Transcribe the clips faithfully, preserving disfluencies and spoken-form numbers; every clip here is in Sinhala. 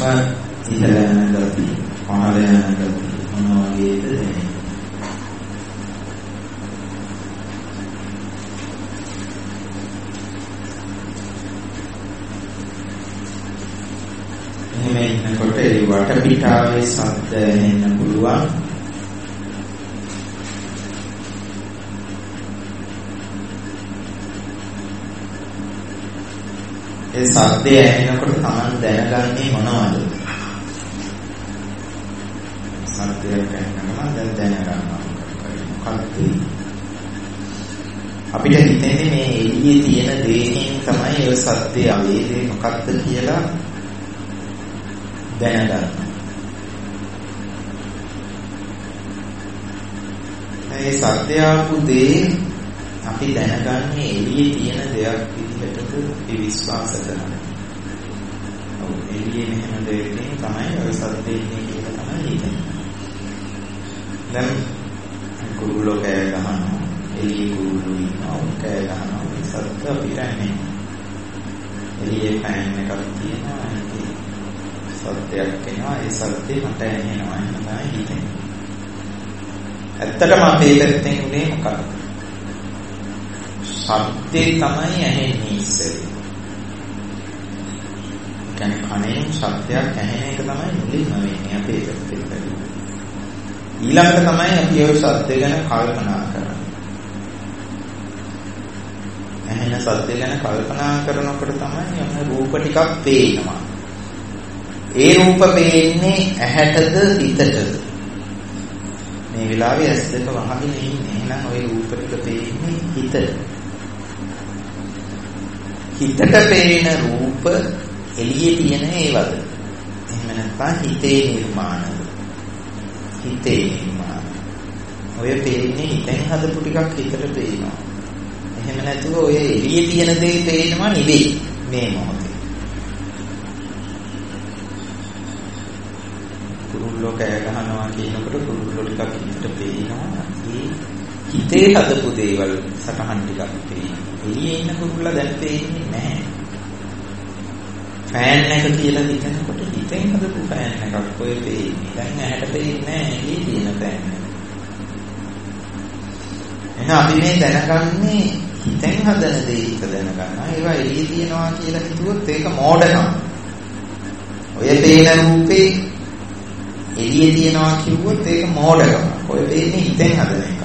ඉහළ යන ගතිය, පහළ යන ගතිය මොන වගේද දැනෙන්නේ? එහෙම ඉන්නකොට ඒ වටපිටාවේ ශබ්ද ඇහෙන්න පුළුවන්. ඒ ශබ්දය ඇහෙනකොට Taman දැනගන්නේ මොනවද? ශබ්දයක් ඇහෙනකම දැන් දැනගන්නවා. මොකක්ද? අපිට හිතෙන්නේ මේ එළියේ තියෙන දේකින් තමයි ඒ ශබ්දය අවේදේ මොකක්ද කියලා දැනගන්න. ඒ ශබ්දය ආපු දේ අපි දැනගන්නේ එළියේ තියෙන දෙයක් විදිහටද අපි විශ්වාස කරන්නේ. ඔව් එළියේ මෙහෙම දෙයකින් තමයි ඔය ශබ්දේ ඉන්නේ කියලා තමයි හිතන්නේ. දැන් කුරුල්ලෝ කෑ ගහනවා, එළියේ කුරුල්ලෝ ඉන්නවා, කෑ ගහනවා, ඒ ශබ්ද අපිට ඇහෙන්නේ. එළියේ ෆෑන් එකක් තියෙනවා, ඒකේ ශබ්දයක් එනවා, ඒ ශබ්දේ මට ඇහෙනවා, එහෙම තමයි හිතෙන්නේ. ඇත්තටම අපේ පැත්තෙන් උනේ මොකක්ද? ශබ්දේ තමයි ඇහෙන්නේ ඉස්සෙල්ලා. කියන්නේ කණෙන් ශබ්දයක් ඇහෙන එක තමයි මුලින්ම වෙන්නේ අපේ පැත්තෙන්. ඊළඟට තමයි අපි ওই ශබ්ද ගැන කල්පනා කරන්නේ. ඇහෙන ශබ්ද ගැන කල්පනා කරනකොට තමයි අපේ රූප ටිකක් පේනවා. ඒ රූප පේන්නේ ඇහැටද හිතටද? මේ වෙලාවේ ඇස් දෙක වහගෙන ඉන්නේ. එහෙනම් ওই රූප ටික පේන්නේ හිතට. හිතට පේන රූප එළියේ තියෙන ඒවද? එහෙම නැත්නම් හිතේ නිර්මාණද? හිතේ නිර්මාණ. ඔය පේන්නේ හිතෙන් හදපු ටිකක් හිතට පේනවා. එහෙම නැතුව ඔය එළියේ තියෙන දේ පේනවා නෙවෙයි මේ මොහොතේ. කුරුල්ලෝ කෑ ගහනවා කියනකොට කුරුල්ලෝ ටිකක් හිතට පේනවා. ඒ හිතේ හදපු දේවල් සටහන් ටිකක් පේනවා. එළියේ ඉන්න කුරුල්ලා දැන් පේන්නේ නැහැ. ෆෑන් එක කියලා හිතනකොට හිතෙන් හදපු ෆෑන් එකක් ඔය පේන්නේ. දැන් ඇහැට පේන්නේ නැහැ එළියේ තියෙන ෆෑන් එක. එහෙනම් අපි මේ දැනගන්නේ හිතෙන් හදන දේ හිත දැනගන්නවා. ඒවා එළියේ තියෙනවා කියලා හිතුවොත් ඒක මෝඩකම. ඔය පේන රූපේ එළියේ තියෙනවා කිව්වොත් ඒක මෝඩකම. ඔය පේන්නේ හිතෙන් හදන එක.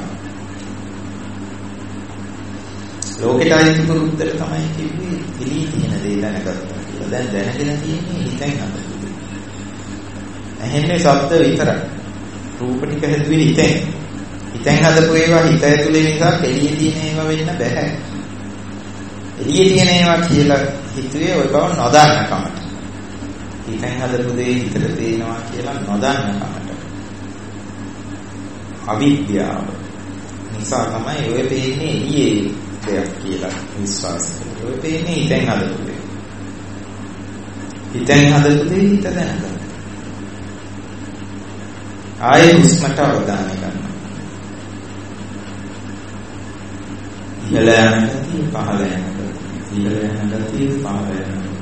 ලෝකෙට ආйти පුරුද්දට තමයි කිව්වේ එළියේ තියෙන දේ දැනගත්තා කියලා. දැන් දැනගෙන තියෙන්නේ හිතෙන් හදන දේ. ඇහෙන්නේ ශබ්ද විතරයි. රූප ටික හැදුවේ හිතෙන්. හිතෙන් හදපු ඒවා හිත ඇතුලේ නිසා එළියේ තියෙන ඒවා වෙන්න බෑ. එළියේ තියෙන ඒවා කියලා හිතුවේ ඔය බව නොදන්න කමට. හිතෙන් හදපු දේ හිතට පේනවා කියලා නොදන්න කමට. අවිද්‍යාව නිසා තමයි ඔය පේන්නේ එළියේ දෙයක් කියලා විශ්වාස කරන්නේ. ඔය පේන්නේ හිතෙන් හදපු දේ. හිතෙන් හදපු දේ හිත දැනගන්න. ආයේ හුස්මට අවධානය ගන්න. ඉහළ යන ගතිය, පහළ යන ගතිය, ඉහළ යන ගතිය, පහළ යන ගතිය.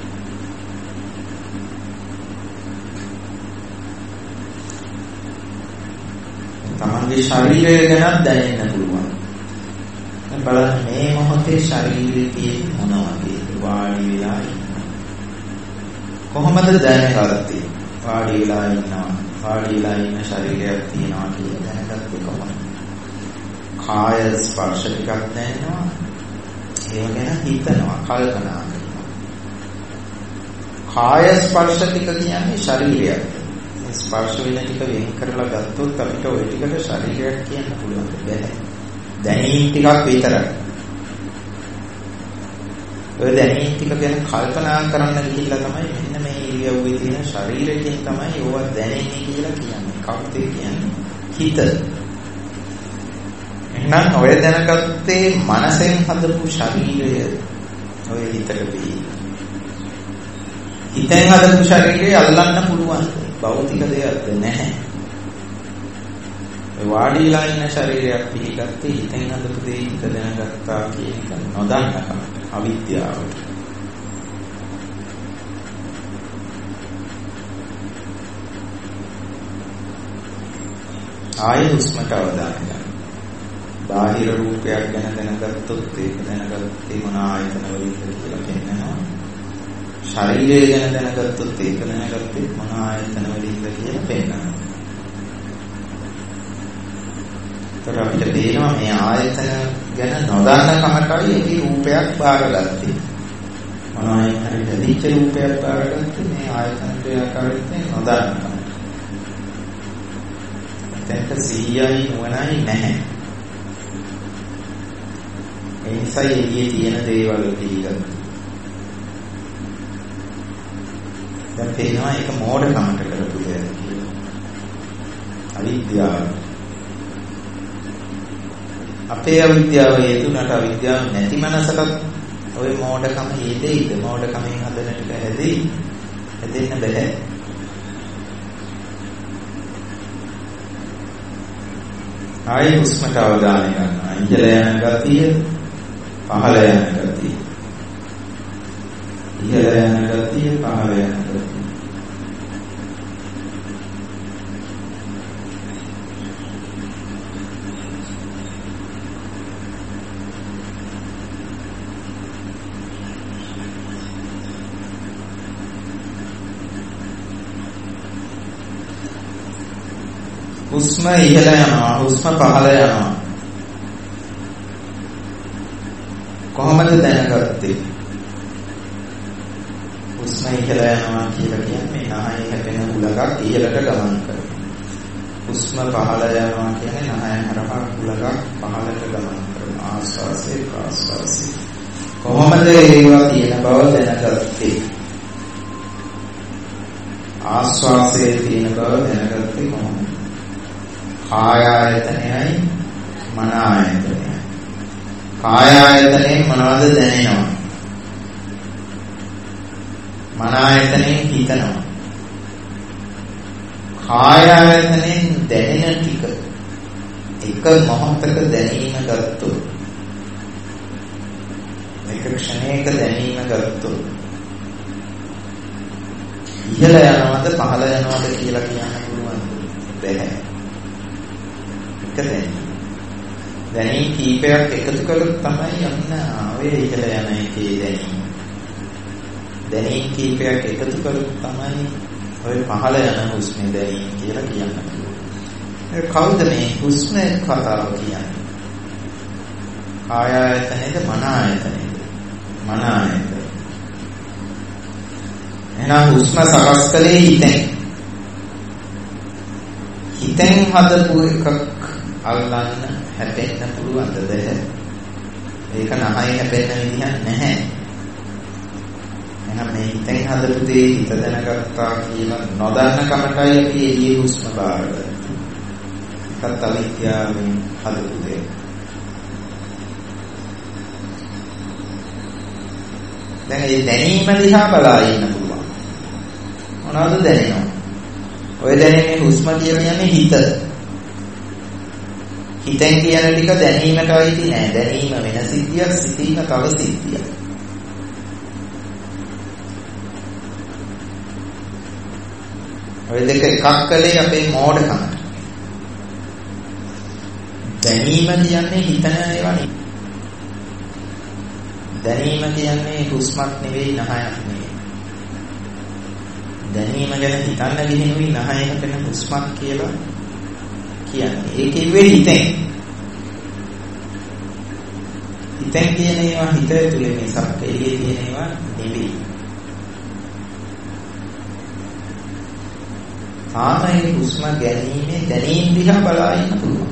තමන්ගේ ශරීරය ගැන දැනෙන්න පුළුවන්. දැන් බලන්න මේ මොහොතේ ශරීරයේ තියෙන මොනවද? වාඩි වෙලා ඉන්නවා. කොහොමද දැනගත්තේ? වාඩි වෙලා ඉන්නවා. වාඩි වෙලා ඉන්න ශරීරයක් තියෙනවා කියලා දැනගත්තේ කොහොමද? කාය ස්පර්ශ ටිකක් දැනෙනවා. ඒව ගැන හිතනවා, කල්පනා කරනවා. කාය ස්පර්ශ ටික කියන්නේ ශරීරයක්. ස්පර්ශ වෙන ටික වෙන් කරලා ගත්තොත් අපිට ওই ටිකට ශරීරයක් කියන්න පුළුවන් බෑ. දැනීම් ටිකක් විතරයි. ඔය දැනීම් ටික ගැන කල්පනා කරන්න ගිහිල්ලා තමයි මෙන්න මේ ඉරියව්වේ තියෙන ශරීරයෙන් තමයි ඕවා දැනෙන්නේ කියලා කියන්නේ. කවුද කියන්නේ? හිත. එහෙනම් ඔය දැනගත්තේ මනසෙන් හදපු ශරීරය ඔය හිතට වෙයි. හිතෙන් හදපු ශරීරය අල්ලන්න පුළුවන්. භෞතික දෙයක් නැහැ. ඒ වාඩිලා ඉන්න ශරීරයක් පිළිගත්තේ හිතෙන් හදපු දේ හිත දැනගත්තා කියන එක නොදන්නකම අවිද්‍යාව. ආයෙ හුස්මට අවධානය ගන්න. බාහිර රූපයක් ගැන දැනගත්තොත් ඒක දැනගත්තේ මොන ආයතන වලින්ද කියලා පෙන්නනවා. ශරීරය ගැන දැනගත්තොත් ඒක දැනගත්තේ මොන ආයතන වලින්ද කියලා පෙන්නනවා. ඒතර අපිට පේනවා මේ ආයතන ගැන නොදන්න කමටයි ඒකේ රූපයක් බාරගත්තේ. මොනවායි හරි දෙවිච්ච රූපයක් බාරගත්තේ මේ ආයතන දෙආකාරයෙන් නොදන්න කම. දැන්ක සීයයි නුවණයි නැහැ. ඒ නිසා එළියේ තියෙන දේවල් පිළිගන්න. දැන් පේනවා ඒක මෝඩකමට කරපු දෙයක් කියලා. අවිද්‍යාව. අපේ අවිද්‍යාව හේතුනට අවිද්‍යාව නැති මනසට ඔය මෝඩකම හේදෙයිද? මෝඩකමෙන් හදන ටික හැදෙයි. හැදෙන්න බෑ. ආයෙ හුස්මට අවධානය ගන්නවා. ඉහළ යන ගතිය, පහළ යන ගතිය. ඉහළ යන ගතිය, පහළ යන ගතිය. හුස්ම ඉහළ යනවා, හුස්ම පහළ යනවා. කොහොමද දැනගත්තේ? හුස්ම ඉහළ යනවා කියලා කියන්නේ නහය හැපෙන උලකක් ඉහළට ගමන් කරනවා. හුස්ම පහළ යනවා කියන්නේ නහය හරහා උලකක් පහළට ගමන් කරනවා. ආස්වාසේ ප්‍රාස්වාසේ. කොහොමද ඒවා තියෙන බව දැනගත්තේ? ආස්වාසේ තියෙන බව දැනගත්තේ කොහොමද? කාය ආයතනයයි මන ආයතනයයි. කාය ආයතනයෙන් මොනවද දැනෙනවා? මන ආයතනයෙන් හිතනවා. කාය ආයතනයෙන් දැනෙන ටික එක මොහොතක දැනීම ගත්තොත්, එක ක්ෂණයක දැනීම ගත්තොත් ඉහළ යනවද පහළ යනවද කියලා කියන්න පුළුවන්ද? බැහැ. දැනීම් කීපයක් එකතු කළොත් තමයි යන්න ආවේ ඉහළ යන එකේ දැනීම. දැනීම් කීපයක් එකතු කළොත් තමයි ඔය පහළ යන හුස්මේ දැනීම කියලා කියන්නේ. කවුද මේ හුස්ම කතාව කියන්නේ? කාය ආයතනයේද මන ආයතනයේද? මන ආයතනය. එහෙනම් හුස්ම සකස් කළේ හිතෙන්. හිතෙන් හදපු එකක් අල්ලන්න හැපෙන්න පුළුවන්ද? ඒක නහය හැපෙන්න විදිහක් නැහැ. එහෙනම් මේ හිතෙන් හදපු දේ හිත දැනගත්තා කියලා නොදන්න කමටයි අපි එළියේ හුස්ම බාරගන්නේ. ඒකත් අවිද්‍යාවෙන් හදපු දේ. දැන් මේ දැනීම දිහා බලා ඉන්න පුළුවන්. මොනවද දැනෙනවා? ඔය දැනෙන්නේ හුස්ම කියන්නේ හිත. හිතෙන් කියන ටික දැනීමට අයිති නෑ. දැනීම වෙන සිද්ධියක්, සිතීම තව සිද්ධියක්. ඔය දෙක එකක් කලේ අපේ මෝඩකමට. දැනීම කියන්නේ හිතන ඒවා නෙවෙයි. දැනීම කියන්නේ හුස්මක් නෙවෙයි, නහයක් නෙවෙයි. දැනීම ගැන හිතන්න ගිහිනුයි නහය හැපෙන හුස්මක් කියලා කියන්නේ. ඒ කිව්වේ හිතෙන්. හිතෙන් කියන ඒවා හිත ඇතුලේ මිසක් එළියේ තියෙන ඒවා නෙවෙයි. ආමයේ හුස්ම ගැනීමේ දැනීම දිහා බලා ඉන්න පුළුවන්.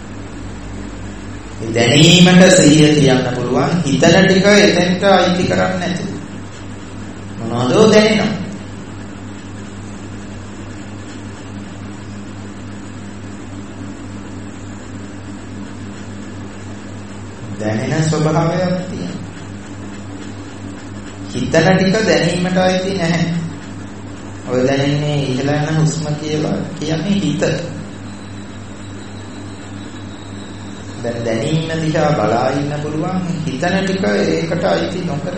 ඒ දැනීමට සිහිය තියන්න පුළුවන්. හිතන ටික එතෙන්ට අයිති කරන්නේ නැතුව. මොනවදෝ දැනෙනවා. දැනෙන ස්වභාවයක් තියෙනවා. හිතන ටික දැනීමට අයිති නැහැ. ඔය දැනෙන්නේ ඉහළ යන හුස්ම කියලා කියන්නේ හිත. දැන් දැනීම දිහා බලා ඉන්න පුළුවන්. හිතන ටික ඒකට අයිති නොකර.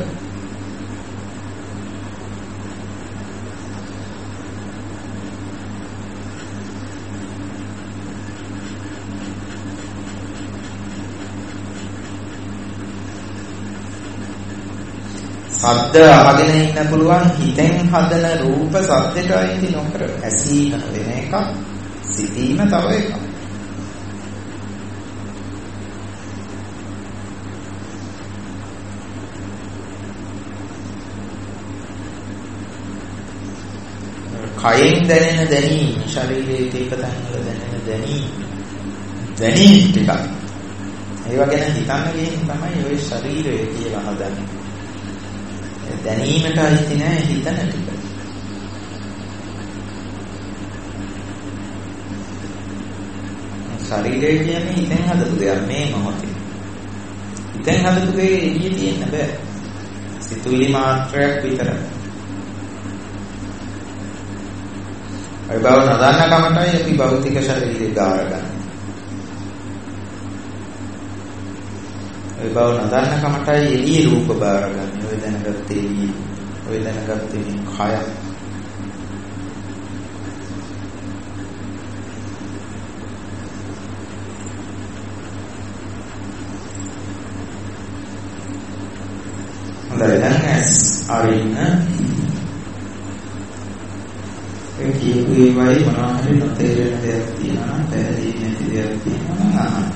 සද්ද අහගෙන ඉන්න පුළුවන් හිතෙන් හදන රූප සද්දට අයිති නොකර ඇසීම වෙන එකක්, සිතීම තව එකක්. කයෙන් දැනෙන දැනීම, ශරීරයේ එක තැන්වල දැනෙන දැනීම, දැනීම ටික. ඒවා ගැන හිතන්න ගිහින් තමයි ওই ශරීරය කියලා හදන්නේ. දැනීමට අයිති නෑ හිතන ටික. ශරීරය කියන්නේ හිතෙන් හදපු දෙයක් මේ මොහොතේ. හිතෙන් හදපු දෙය එළියේ තියෙන්න බෑ. සිතුවිලි මාත්‍රයක් විතරයි. ඒ බව නොදන්න කමටයි අපි භෞතික ශරීරය ගාරගන්නේ. ඒ බව නොදන්න කමටයි එළියේ රූප බාරගන්නේ. ඔය දැනගත්තේ එළියේ. ඔය දැනගත්තේ කය. හොඳයි දැන් ඇස් අරින්න ඒ කියපු ඒවායි මොනවා හරි නොතේරෙන දෙයක් තියෙනවා නම් පැහැදිලි නැති දෙයක් තියෙනවා නම් අහන්න.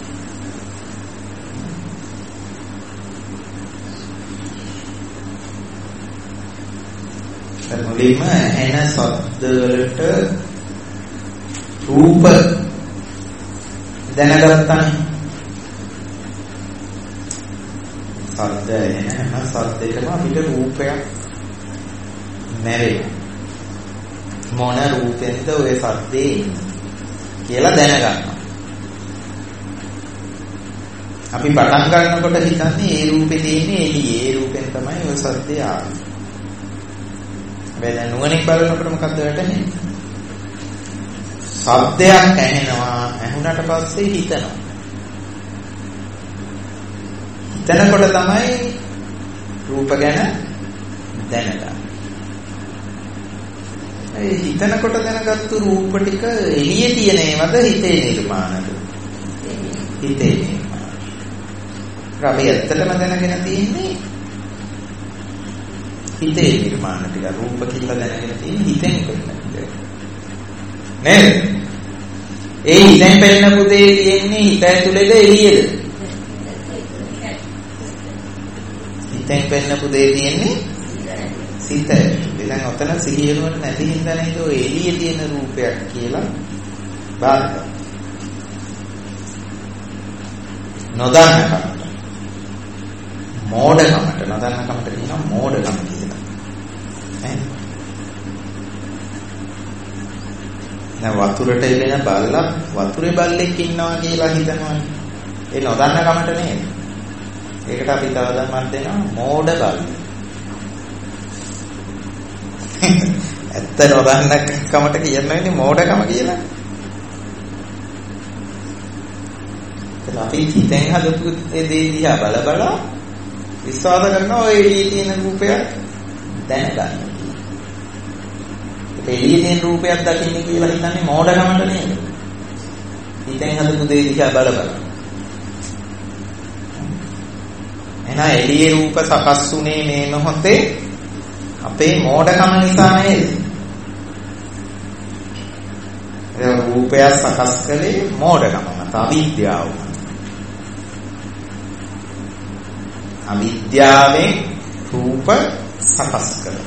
මුලින්ම එන ශබ්ද වලට රූප දැනගත්තානේ. ශබ්ද එන හැම ශබ්දයකම අපිට රූපයක් නැරෙනවා. මොන රූපෙන්ද ඔය සද්දේ කියලා දැනගන්නවා. අපි පටන් ගන්නකොට හිතන්නේ ඒ රූපේ තියෙන්නේ එළියේ. ඒ රූපෙන් තමයි ඔය සද්දේ ආවේ. හැබැයි නුවණින් බලනකොට මොකද්ද වැටෙන්නේ? සද්දයක් ඇහෙනවා. ඇහුණට පස්සේ හිතනවා. හිතනකොට තමයි රූප ගැන දැනගන්නේ. ඒ හිතනකොට දැනගත්තු රූප ටික එළියේ තියෙන ඒවාද හිතේ නිර්මාණද? හිතේ නිර්මාණ. අපි ඇත්තටම දැනගෙන තියෙන්නේ හිතේ නිර්මාණ ටික. රූප කියලා දැනගෙන තියෙන්නේ හිතෙන් කරන දේ. නේද? ඒ හිතෙන් පෙන්නපු දේ තියෙන්නේ හිත ඇතුළේද එළියේද? හිතෙන් පෙන්නපු දේ තියෙන්නේ සිත. දැන් ඔතන සිහියනොත් නැති හින්දා නේද ඔය එළියේ තියෙන රූපයක් කියලා බාරගන්න. නොදන්න කමට. මෝඩකමට නොදන්න කමට කියනවා මෝඩකම කියලා. ඈ. දැන් වතුරට එළෙන බල්ලක් වතුරේ බල්ලෙක් ඉන්නවා කියලා හිතනවනේ. ඒ නොදන්න කමට නේද? ඒකට අපි තව ධර්මයක් දෙනවා මෝඩ බල්ල. ඇත්ත නොදන්න කමට කියන්නේ මෝඩකම කියලා. එතන අපි හිතෙන් හදපු දේ දිහා බල බල විශ්වාස කරනවා ඔය එළියේ තියෙන රූපයක් දැනගන්න. ඒ එළියේ තියෙන රූපයක් දකින්න කියලා හිතන්නේ මෝඩකමට නේද? හිතෙන් හදපු දේ දිහා බල බල. එහෙනම් එළියේ රූප සකස් වුණේ මේ මොහොතේ අපේ මෝඩකම නිසා නේද? ඒ රූපය සකස් කළේ මෝඩකම මත, අවිද්‍යාව. අවිද්‍යාවෙන් රූප සකස් කළා.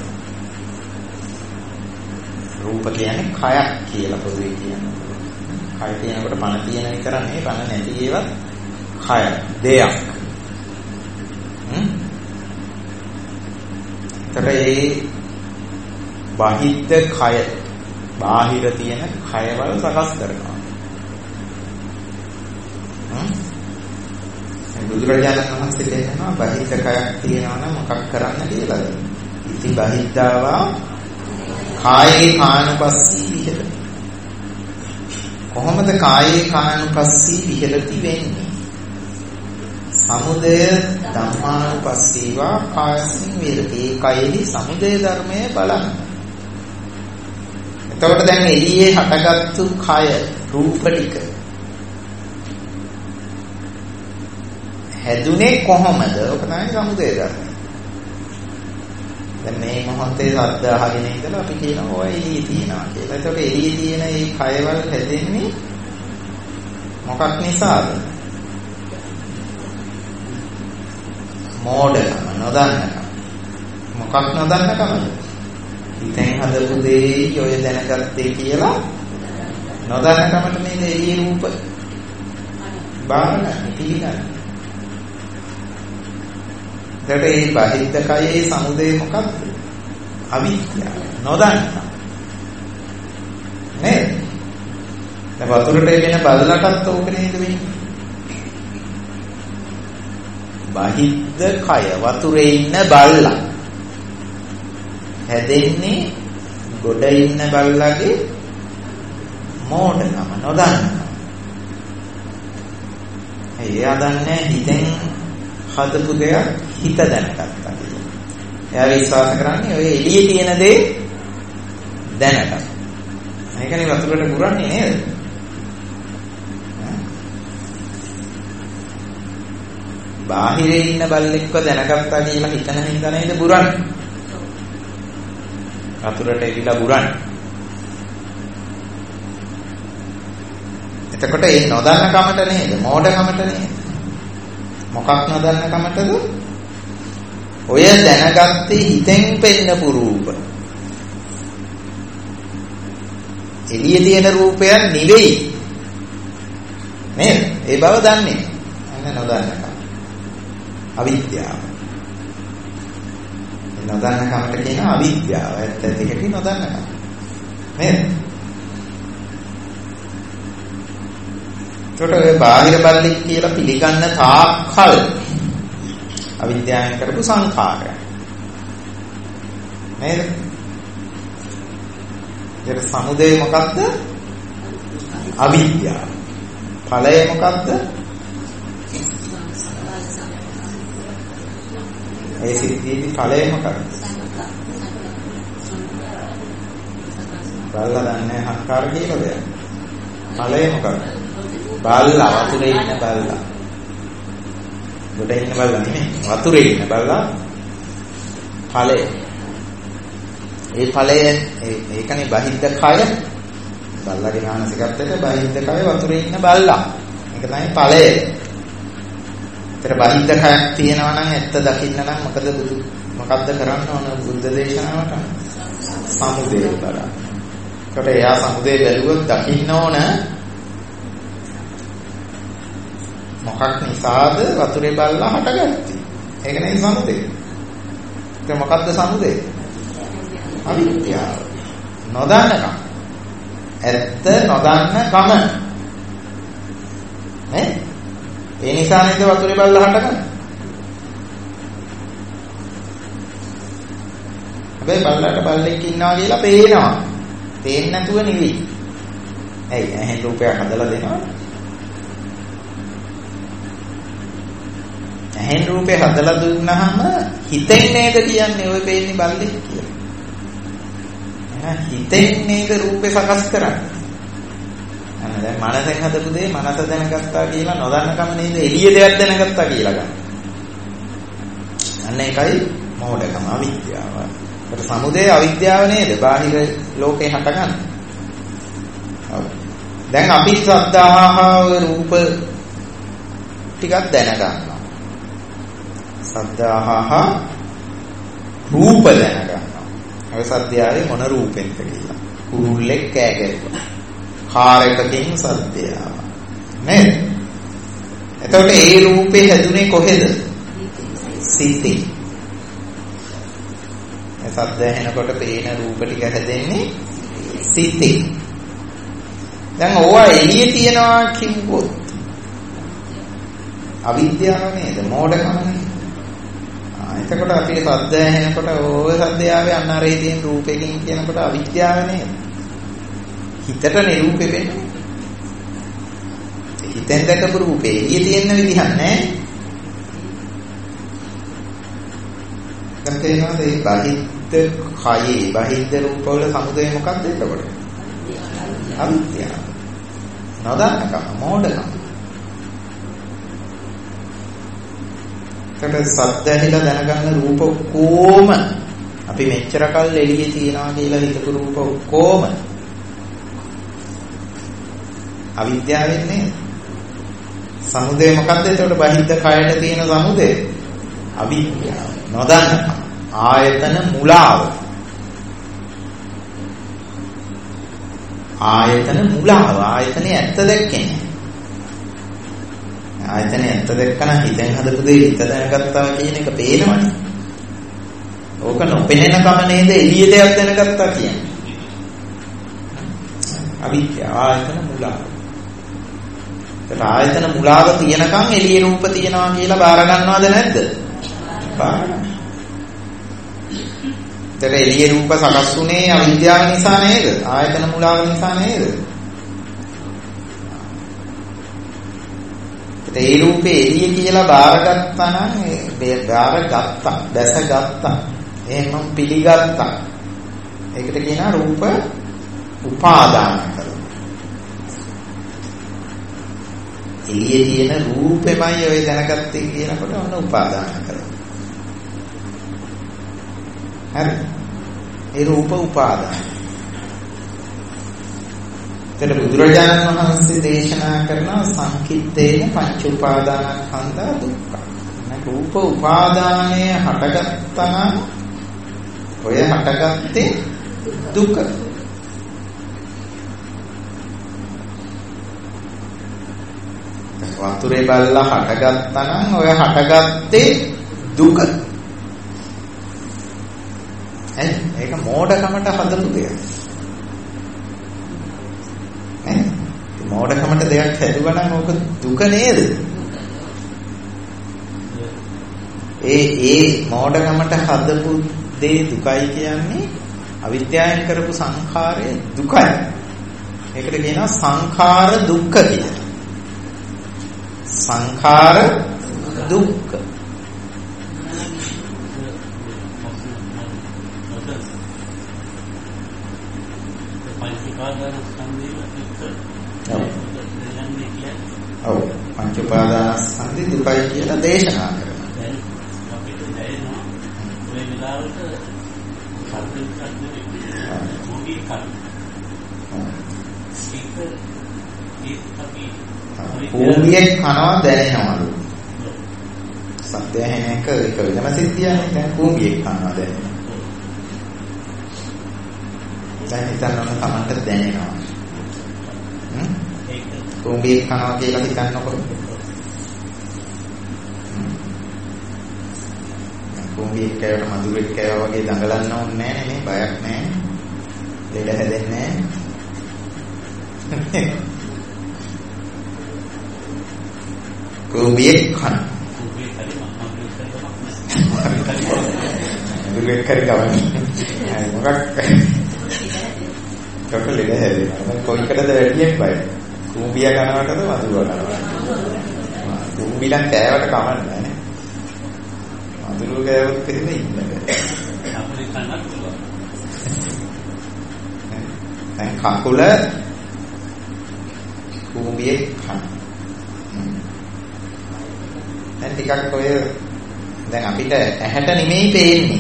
රූප කියන්නේ කයක් කියලා පොදුවේ කියනවා. කය කියනකොට පණ තියෙන විතර නෙවෙයි, පණ නැති ඒවත් කය දෙයක්. හ්ම්. ඒ බාහිර කය බාහිර තියෙන කයවල සකස් කරනවා. හ්ම්. බුදුරජාණන් වහන්සේ කියනවා බාහිර කයක් තියෙනවා නම් මොකක් කරන්න කියලාද? ඉති බාහිද්දාවා කායේ කායනුපස්සී විහෙරති. කොහොමද කායේ කායනුපස්සී විහෙරති වෙන්නේ? සමුදය ධම්මානුපස්සීවා කායස්මින් විහෙරති. ඒ කයෙහි සමුදය ධර්මය බලන්න. එතකොට දැන් එළියේ හටගත්තු කය රූප ටික හැදුනේ කොහොමද? ඔක තමයි සමුදය ධර්මය. දැන් මේ මොහොතේ ශබ්ද අහගෙන ඉඳලා අපි කියනවා ඔය එළියේ තියනවා කියලා. ඒකට එළියේ තියෙන මේ කයවල හැදෙන්නේ මොකක් නිසාද? මෝඩකම, නොදන්නකම. මොකක් නොදන්නකමද? හිතෙන් හදපු දේ ඔය දැනගත්තේ කියලා නොදන්නකමට නේද එළියේ රූප බාරගන්න පිළිගන්න. ඒකට මේ බාහිර කයේ සමුදේ මොකක්ද? අවිද්‍යාව. නොදන්නකම. නේද? දැන් වතුරට එන බල්ලටත් ඕක නේද වෙන්නේ? බාහිද්ද කය වතුරේ ඉන්න බල්ලා හැදෙන්නේ ගොඩ ඉන්න බල්ලාගේ මෝඩකම නොදන්නකම. එයා දන්නේ හිතෙන් හදපු දෙයක් හිත දැනගත්තා කියලා. එයා විශ්වාස කරන්නේ ඔය එළියේ තියෙන දේ දැනගන්න. ඒකනේ වතුරට පුරන්නේ නේද? බාහිරේ ඉන්න බල්ලෙක්ව දැනගත්තා කියලා හිතන හින්දා නේද පුරන්නේ? වතුරට එවිලා පුරන්නේ. එතකොට ඒ නොදන්න කමට නේද? මෝඩ කමට නේද? මොකක් නොදන්න කමටද? ඔය දැනගත්තේ හිතෙන් පෙන්නපු රූප. එළියේ තියෙන රූපයන් නෙවෙයි. නේද? ඒ බව දන්නේ. අන්න නොදන්න කම. අවිද්‍යාව. නොදන්න කමට කියන අවිද්‍යාව. ඇත්ත දෙකකින් නොදන්න කම. නේද? ඒකට ඔය බාහිර බල්ලෙක් කියලා පිළිගන්න තාක්කල් අවිද්‍යාවෙන් කරපු සංඛාරය. නේද? ඒක සමුදය මොකක්ද? අවිද්‍යාව. ඵලය මොකක්ද? ඒ සිද්ධියේදී ඵලය මොකක්ද? බල්ලා දන්නේ හංකාර කියලා දෙයක්. ඵලය මොකක්ද? බල්ලා වතුරේ ඉන්න බල්ලා. ගොඩ ඉන්න බල්ලා නෙමෙයි. වතුරේ ඉන්න බල්ලා ඵලය. ඒ ඵලය ඒකනේ බහිද්ද කය. බල්ලාගේ මානසිකත්වයට බහිද්ද කය වතුරේ ඉන්න බල්ලා. ඒක තමයි ඵලය. ඒතර බහිද්ද කයක් තියෙනවා නම් ඇත්ත දකින්න නම් මොකද බුදු මොකද්ද කරන්න ඕන බුද්ධ දේශනාවට? සමුදය බලන්න. ඒකට එයා සමුදය බැලුවොත් දකින්න ඕන මොකක් නිසාද වතුරේ බල්ලා හටගත්තේ? ඒක නේ සමුදය. ඒක මොකද්ද සමුදය? අවිද්‍යාව. නොදන්නකම. ඇත්ත නොදන්නකම. නේ? ඒ නිසා නේද වතුරේ බල්ලා හටගන්නේ? හැබැයි බල්ලාට බල්ලෙක් ඉන්නවා කියලා පේනවා. පේන්නේ නැතුව නෙවෙයි. ඇයි ඇහෙන් රූපයක් හදලා දෙනවා? ඇහෙන් රූපේ හදලා දුන්නාම හිතෙන් නේද කියන්නේ ඔය පේන්නේ බල්ලෙක් කියලා. එහෙනම් හිතෙන් නේද රූපේ සකස් කරන්නේ. අන්න දැන් මනසෙන් හදපු දේ මනස දැනගත්තා කියලා නොදන්නකම නේද එළිය දෙයක් දැනගත්තා කියලා ගන්න. අන්න ඒකයි මෝඩකම අවිද්‍යාව. ඒකට සමුදය අවිද්‍යාව නේද බාහිර ලෝකේ හටගන්නේ. ඔව්. දැන් අපි සද්ධාහව රූප ටිකක් දැනගන්නවා. සද්ධාහහ රූප දැනගන්නවා. ඔය සද්දයාවේ මොන රූපෙන්ද කියලා. කුරුල්ලෙක් කෑ ගැහුවා. කාර් එකකින් සද්දයාව. නේද? එතකොට ඒ රූපේ හැදුනේ කොහෙද? සිතේ. ඒ සද්ද ඇහෙනකොට පේන රූප ටික හැදෙන්නේ සිතේ. දැන් ඕවා එළියේ තියනවා කිව්වොත් අවිද්‍යාව නේද? මෝඩකම නේද? එතකොට අපි සද්ද ඇහෙනකොට ඕය සද්දයාවේ අන්න අරේ තියෙන රූපෙකින් කියනකොට අවිද්‍යාව නේද? හිතට නිරූපේ වෙන්නේ. හිතෙන් දැකපු රූපේ එළියේ තියෙන විදිහක් නැහැ. දැන් තේරෙනවද මේ බහිද්ද කයේ බහිද්ද රූපවල සමුදය මොකක්ද එතකොට? අවිද්‍යාව. නොදන්නකම මෝඩකම. ඒකට සද්ද ඇහිලා දැනගන්න රූප කොම අපි මෙච්චර කල් එළියේ තියනවා කියලා හිතපු රූප ඔක්කොම අවිද්‍යාවෙන් නේද? සමුදය මොකද්ද? ඒකට බහිද්ද කයට තියෙන සමුදය අවිද්‍යාව. නොදන්න ආයතන මුලාව. ආයතන මුලාව. ආයතනේ ඇත්ත දැක්කේ නෑ. ආයතනේ ඇත්ත දැක්කම හිතෙන් හදපු දේ හිත දැනගත්තා කියන එක පේනවනේ. ඕක නොපෙනෙන කම නේද එළිය දෙයක් දැනගත්තා කියන්නේ. අවිද්‍යාව ආයතන මුලාව. ඒක ආයතන මුලාව තියෙනකන් එළියේ රූප තියෙනවා කියලා බාර ගන්නවද නැද්ද? බාර ගන්නවා. ඒතර එළියේ රූප සකස් වුනේ අවිද්‍යාව නිසා නේද? ආයතන මුලාව නිසා නේද? ඒ රූපේ එළිය කියලා බාරගත්තා නම් ඒ බාරගත්තා, දැසගත්තා, එහෙනම් පිළිගත්තා. ඒකට කියනවා රූප උපාදාන කරනවා. එළියේ තියෙන රූපෙමයි ඔය දැනගත්තේ කියනකොට ඔන්න උපාදාන කරනවා. හරි. ඒ රූප උපාදාන. එතන බුදුරජාණන් වහන්සේ දේශනා කරන සංකිට්ඨේන පංච උපාදානස්කන්ධ දුක්ඛ. නැ රූප උපාදානය හටගත්තා නම් ඔය හටගත්තේ දුක. වතුරේ බල්ලා හටගත්තා නම් ඔය හටගත්තේ දුක. එයි ඒක මෝඩකමට හදපු දෙයක්. නේ? මෝඩකමට දෙයක් හැදුවා නම් ඕක දුක නේද? ඒ ඒ මෝඩකමට හදපු දේ දුකයි කියන්නේ අවිද්‍යාවෙන් කරපු සංඛාරයේ දුකයි. ඒකට කියනවා සංඛාර දුක්ඛ කියලා. සංඛාර දුක්ඛ. ඔව් පංච උපාදානස්කන්ධය දුකයි කියලා දේශනා කරනවා. දැන් අපිට දැනෙනවා ඔය වෙලාවට සත්‍යයක් නෙවෙයි මොකී කන. ස්පීකර් ඒක අපි කෝඹියක් කනවා දැනෙනවලු. සත්‍ය ඇහෙන එක ඒක වෙනම සිද්ධියක්. දැන් කෝඹියක් කනවා දැනෙනවා. දැන් හිතන්න ඕන තමන්ට දැනෙනවා. හ්ම් ඒක කෝඹියක් කනවා කියලා හිතන්නකො. කෝඹියක් කෑවට මధుරෙක් කෑවා වගේ දඟලන්න ඕනේ නැහැ නේ. බයක් නැහැ. ලෙඩ හැදෙන්නේ නැහැ. කෝඹියක් කන. මధుරෙක් කරේ ගවන්නේ. මොකක් කොකලෙ හැදෙනවා. කොයිකටද වැඩියෙන් බය? කෝඹියා කනවටද මధుරව කනවටද? කෝඹිලා කෑවට කමන්නේ නැහැ. මధుරව කෑවොත් එහෙම ඉන්නක. අපේ කනක් පුළුවන්. දැන් කකුල කෝඹියේ කන. දැන් ටිකක් ඔය දැන් අපිට ඇහැට නෙමෙයි පේන්නේ.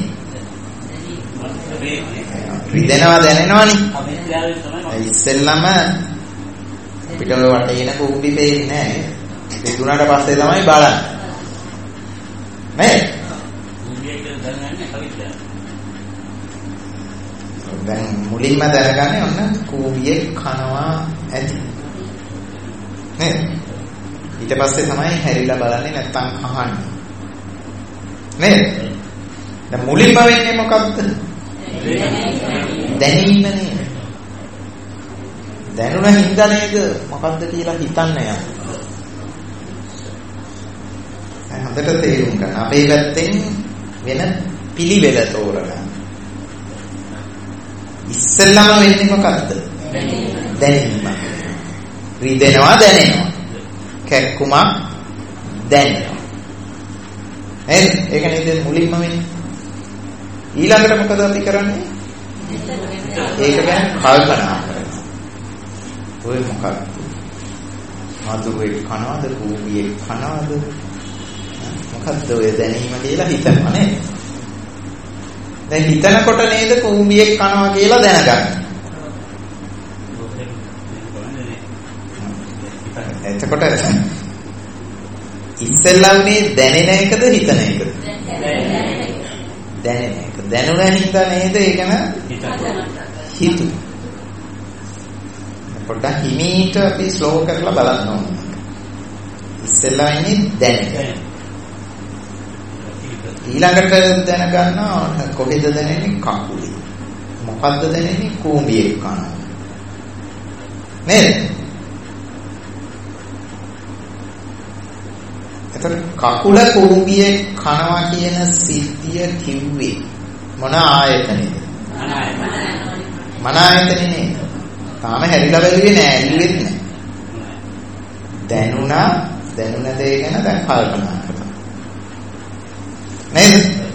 රිදෙනවා දැනෙනවනේ. ඉස්සෙල්ලම අපිට ඔය වටේන කෝඹි පේන්නේ නැහැ. රිදුනාට පස්සේ තමයි බලන්නේ. නේ? දැන් මුලින්ම දැනගන්නේ ඔන්න කෝඹියේ කනවා ඇති. නේද? ඊට පස්සේ තමයි හැරිලා බලන්නේ නැත්තම් අහන්නේ. නේද? දැන් මුලින්ම වෙන්නේ මොකක්ද? දැනීම නේද? දැනුණ හින්දා නේද මොකද්ද කියලා හිතන්න යන්නේ. දැන් හොඳට තේරුම් ගන්න. අපේ පැත්තෙන් වෙන පිළිවෙල තෝරගන්න. ඉස්සෙල්ලාම වෙන්නේ මොකද්ද? දැනීම. රිදෙනවා දැනෙනවා. කැක්කුමක් දැනෙනවා. නේද? ඒක නේද මුලින්ම වෙන්නේ. ඊළඟට මොකද අපි කරන්නේ? ඒක ගැන කල්පනා කරනවා. ඔය මොකක්ද? මధుරේ කනවද? කෝඹියේ කනවද? මොකද්ද ඔය දැනීම කියලා හිතනවා නේද? දැන් හිතනකොට නේද කූඹියෙක් කනවා කියලා දැනගන්න. එතකොට ඉස්සෙල්ලානේ දැනෙන එකද හිතන එකද? දැනෙන එක. දැනුණ හින්දා නේද ඒකම හිතු. පොඩ්ඩක් හිමීට අපි ස්ලෝ කරලා බලන්න ඕනේ. ඉස්සෙල්ලා ඉන්නේ දැනෙන. ඊළඟට දැනගන්නවා කොහෙද දැනෙන්නේ කකුලේ. මොකද්ද දැනෙන්නේ කූඹියෙක් කනවා. නේද? එතකොට කකුල කූඹියෙක් කනවා කියන සිද්ධිය කිව්වේ මොන ආයතනෙද? මන ආයතනෙ. මන ආයතනෙ නේද? තාම හැරිලා බැලුවේ නෑ, ඇල්ලුවෙත් නෑ. දැනුණා, දැනුණ දේ ගැන දැන් කල්පනා කරනවා. නේද?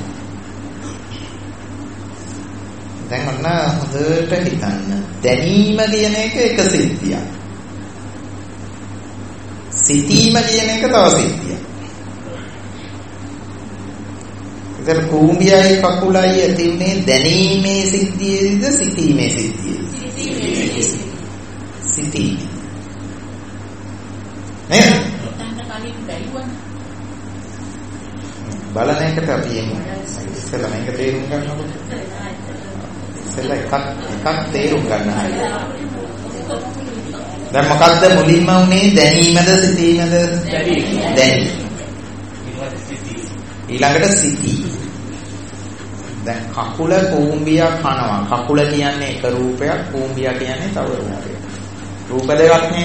දැන් ඔන්න හොඳට හිතන්න. දැනීම කියන එක එක සිද්ධියක්. සිතීම කියන එක තව සිද්ධියක්. ඉතින් කූඹියයි කකුලයි ඇති උනේ දැනීමේ සිද්ධියේද සිතීමේ සිද්ධියේද? සිතීමේ. නේද? බලන එකට අපි එමු. ඉස්සෙල්ලා මේක තේරුම් ගන්නකොට. ඉස්සෙල්ලා එකක් එකක් තේරුම් ගන්න හරිය. දැන් මොකද්ද මුලින්ම උනේ දැනීමද සිතීමද? දැනීම. ඊළඟට සිතී. දැන් කකුල කූඹිය කනවා. කකුල කියන්නේ එක රූපයක්, කූඹිය කියන්නේ තව රූපයක්. රූප දෙකක් නේ.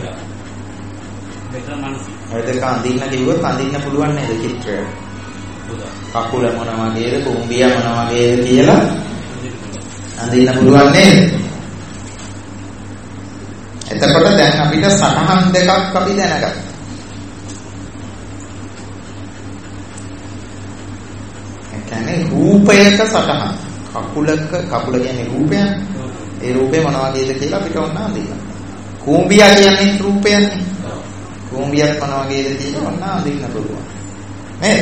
දෙක මානසික. ඒ දෙක අඳින්න කිව්වොත් අඳින්න පුළුවන් නේද චිත්‍රය? කකුල මොන වගේද, කූඹිය මොන වගේද කියලා අඳින්න පුළුවන් නේද? එතකොට දැන් අපිට සටහන් දෙකක් අපි දැනගත්තා. ඒ කියන්නේ රූපයක සටහන්. කකුලක කකුල කියන්නේ රූපයක්. ඒ රූපේ මොන වගේද කියලා අපිට ඕන අඳින්න. කූඹිය කියන්නේ රූපයක්නේ. කූඹියක් මොන වගේද කියලා ඕන අඳින්න පුළුවන්. නේද?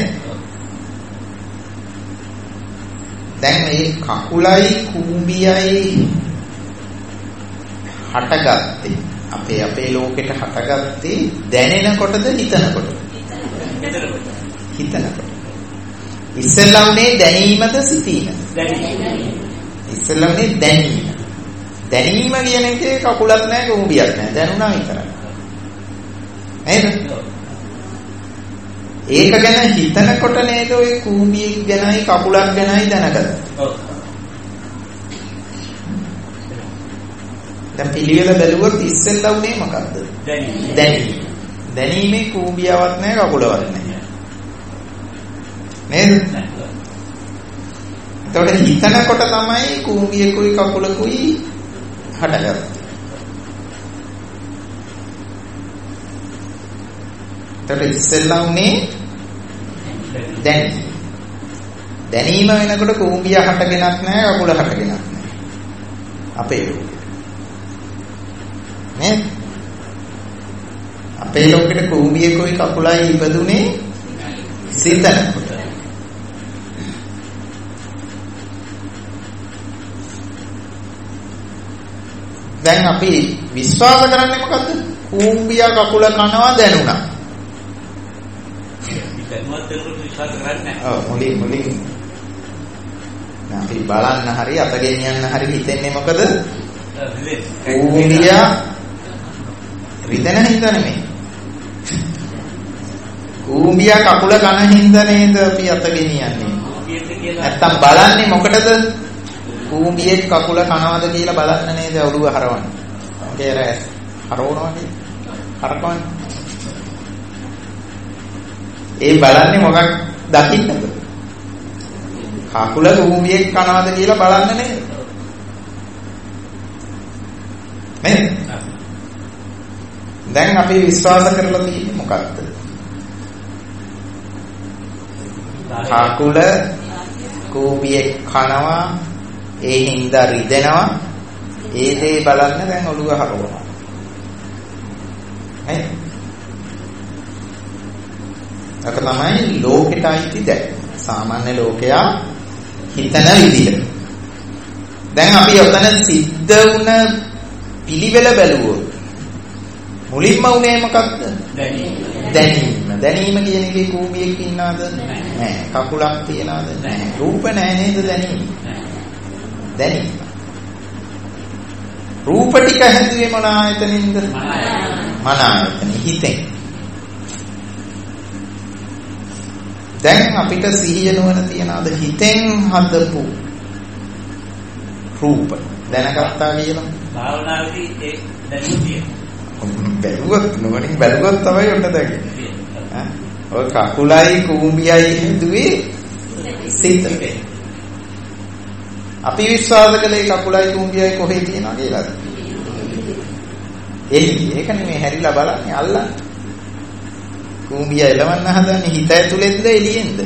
දැන් මේ කකුලයි කූඹියයි හටගත්තේ අපේ අපේ ලෝකෙට හටගත්තේ දැනෙනකොටද හිතනකොටද? හිතනකොට. ඉස්සෙල්ලා උනේ දැනීමද සිතීමද? දැනීම. ඉස්සෙල්ලා උනේ දැනීම. දැනීම කියන එකේ කකුලක් නැහැ කූඹියක් නැහැ. දැනුණා විතරයි. නේද? ඒක ගැන හිතනකොට නේද ඔය කූඹියක් ගැනයි කකුලක් ගැනයි දැනගත්තේ. ඔව්. දැන් පිළිවෙල බැලුවොත් ඉස්සෙල්ලා උනේ මොකද්ද? දැනීම. දැනීම. දැනීමේ කූඹියාවක් නැහැ කකුලවත් නැහැ. නේද? එතකොට හිතනකොට තමයි කූඹියකුයි කකුලකුයි හටගත්තේ. එතකොට ඉස්සෙල්ලා උනේ දැනීම. දැනීම වෙනකොට කූඹිය හටගෙනක් නැහැ කකුල හටගෙනක් නැහැ. අපේ ලෝකෙ. නේද? අපේ ලෝකෙට කූඹියකුයි කකුලයි ඉපදුනේ සිතනකොට. දැන් අපි විශ්වාස කරන්නේ මොකද්ද? කූඹිය කකුල කනවා දැනුණා. දැනුවත් දෙනකොට විශ්වාස කරන්නේ නැහැ. ඔව් මුලින් මුලින් අපි බලන්න හරි අත ගෙනියන්න හරි හිතෙන්නේ මොකද? කූඹිය රිදෙන හින්දා නෙමෙයි. කූඹිය කකුල කන හින්දා නේද අපි අත ගෙනියන්නේ. නැත්තම් බලන්නේ මොකටද? කූඹියේ කකුල කනවද කියලා බලන්න නේද ඔළුව හරවන්නේ. ඒකේර හරවනවා කියන්නේ. හරකවන්නේ. ඒ බලන්නේ මොකක් දකින්නද? කකුල කූඹියේ කනවද කියලා බලන්න නේද? නේද? දැන් අපි විශ්වාස කරලා තියෙන්නේ මොකක්ද? කකුල කූඹියේ කනවා ඒ හින්දා රිදෙනවා ඒ දේ බලන්න දැන් ඔළුව හරවනවා නේ ඒක තමයි ලෝකෙට අයිති දැක්ම සාමාන්‍ය ලෝකයා හිතන විදිහට. දැන් අපි ඔතන සිද්ධ වුණ පිළිවෙල බැලුවොත් මුලින්ම උනේ මොකක්ද? දැනීම. දැනීම. දැනීම කියන එකේ කූඹියක් ඉන්නවද? නැහැ. කකුලක් තියනවද? නැහැ. රූප නැහැ නේද දැනීම? දැනීම. රූප ටික හැදුවේ මොන ආයතනින්ද? මන ආයතන. හිතෙන්. දැන් අපිට සිහිය නුවණ තියනවාද? හිතෙන් හදපු රූප දැනගත්තා කියලා? භාවනාවේදී ඒ දැනුම තියෙනවා. බැලුවොත් නුවණින් බැලුවොත් තමයි උන්ට දැනෙන්නේ. ඈ ඔය කකුලයි කූඹියයි හදුවේ සිත. අපි විශ්වාස කළේ කකුලයි කූඹියයි කොහේ තියනවා කියලාද? එළි ඒක නෙමෙයි හැරිලා බලන්නේ අල්ලන්නේ. කූඹිය එලවන්න හදන්නේ හිත ඇතුළෙන්ද එළියෙන්ද?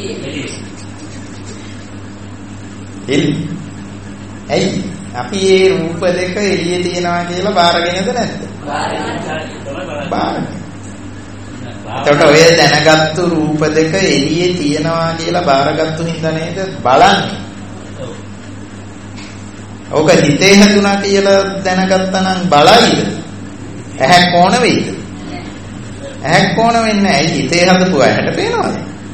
එළි. ඇයි? අපි මේ රූප දෙක එළියේ තියනවා කියලා බාරගෙනද නැද්ද? බාරගෙන. එතකොට ඔය දැනගත්තු රූප දෙක එළියේ තියනවා කියලා බාරගත්තු හින්දා නේද බලන්නේ? ඔක හිතේ හැදුනා කියලා දැනගත්තා නම් බලයිද? ඇහැ කොන වෙයිද? ඇහැ කොන වෙන්නේ නැහැ. හිතේ හදපු ඇහැට පේනවද?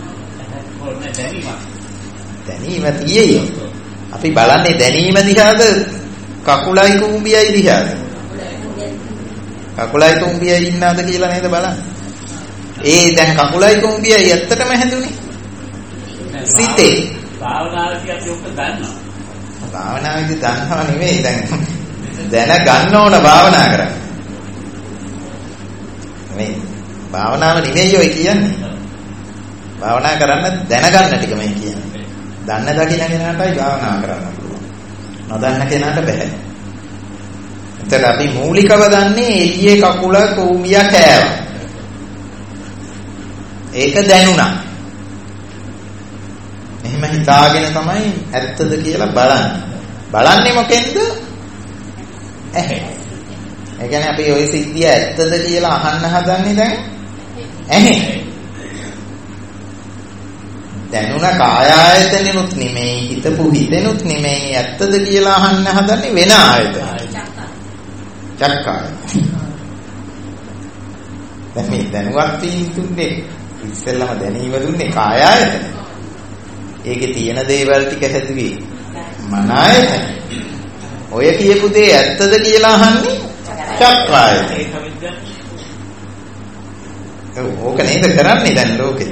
දැනීම තියෙයි. අපි බලන්නේ දැනීම දිහාද කකුලයි කුඹියයි දිහාද? කකුලයි කුඹියයි ඉන්නවද කියලා නේද බලන්නේ. ඒ දැන් කකුලයි කුඹියයි ඇත්තටම හැදුනේ සිතේ. භාවනාවේදී අපි ඔක දන්නවා. භාවනාවේදී දන්නව නෙමෙයි දැන් දැන ගන්න ඕන භාවනා කරන්න. මේ භාවනාව නෙමෙයි ඔය කියන්නේ. භාවනා කරන්න දැනගන්න ටික මේ කියන්නේ. දන්න දකින්න කෙනාටයි භාවනා කරන්න පුළුවන්. නොදන්න කෙනාට බෑ. එතකොට අපි මූලිකව දන්නේ එළියේ කකුල කූඹිය කෑවා. ඒක දැනුණා. එහෙම හිතාගෙන තමයි ඇත්තද කියලා බලන්නේ. බලන්නේ මොකෙන්ද? ඇහැ. ඒ කියන්නේ අපි ওই සිද්ධිය ඇත්තද කියලා අහන්න හදන්නේ දැන් ඇහැ. දැනුණ කාය ආයතනෙනුත් නෙමෙයි හිතපු හිතෙනුත් නෙමෙයි ඇත්තද කියලා අහන්න හදන්නේ වෙන ආයතන. චක්කාය. දැන් මේ දැනුවත් වීම තුන්නේ ඉස්සෙල්ලාම දැනීම දුන්නේ කාය ආයතන. ඒකේ තියෙන දේවල් ටික හැදුවේ මන ආයතන. ඔය කියපු දේ ඇත්තද කියලා අහන්නේ චක්කාය. ඕක නේද කරන්නේ දැන් ලෝකෙ.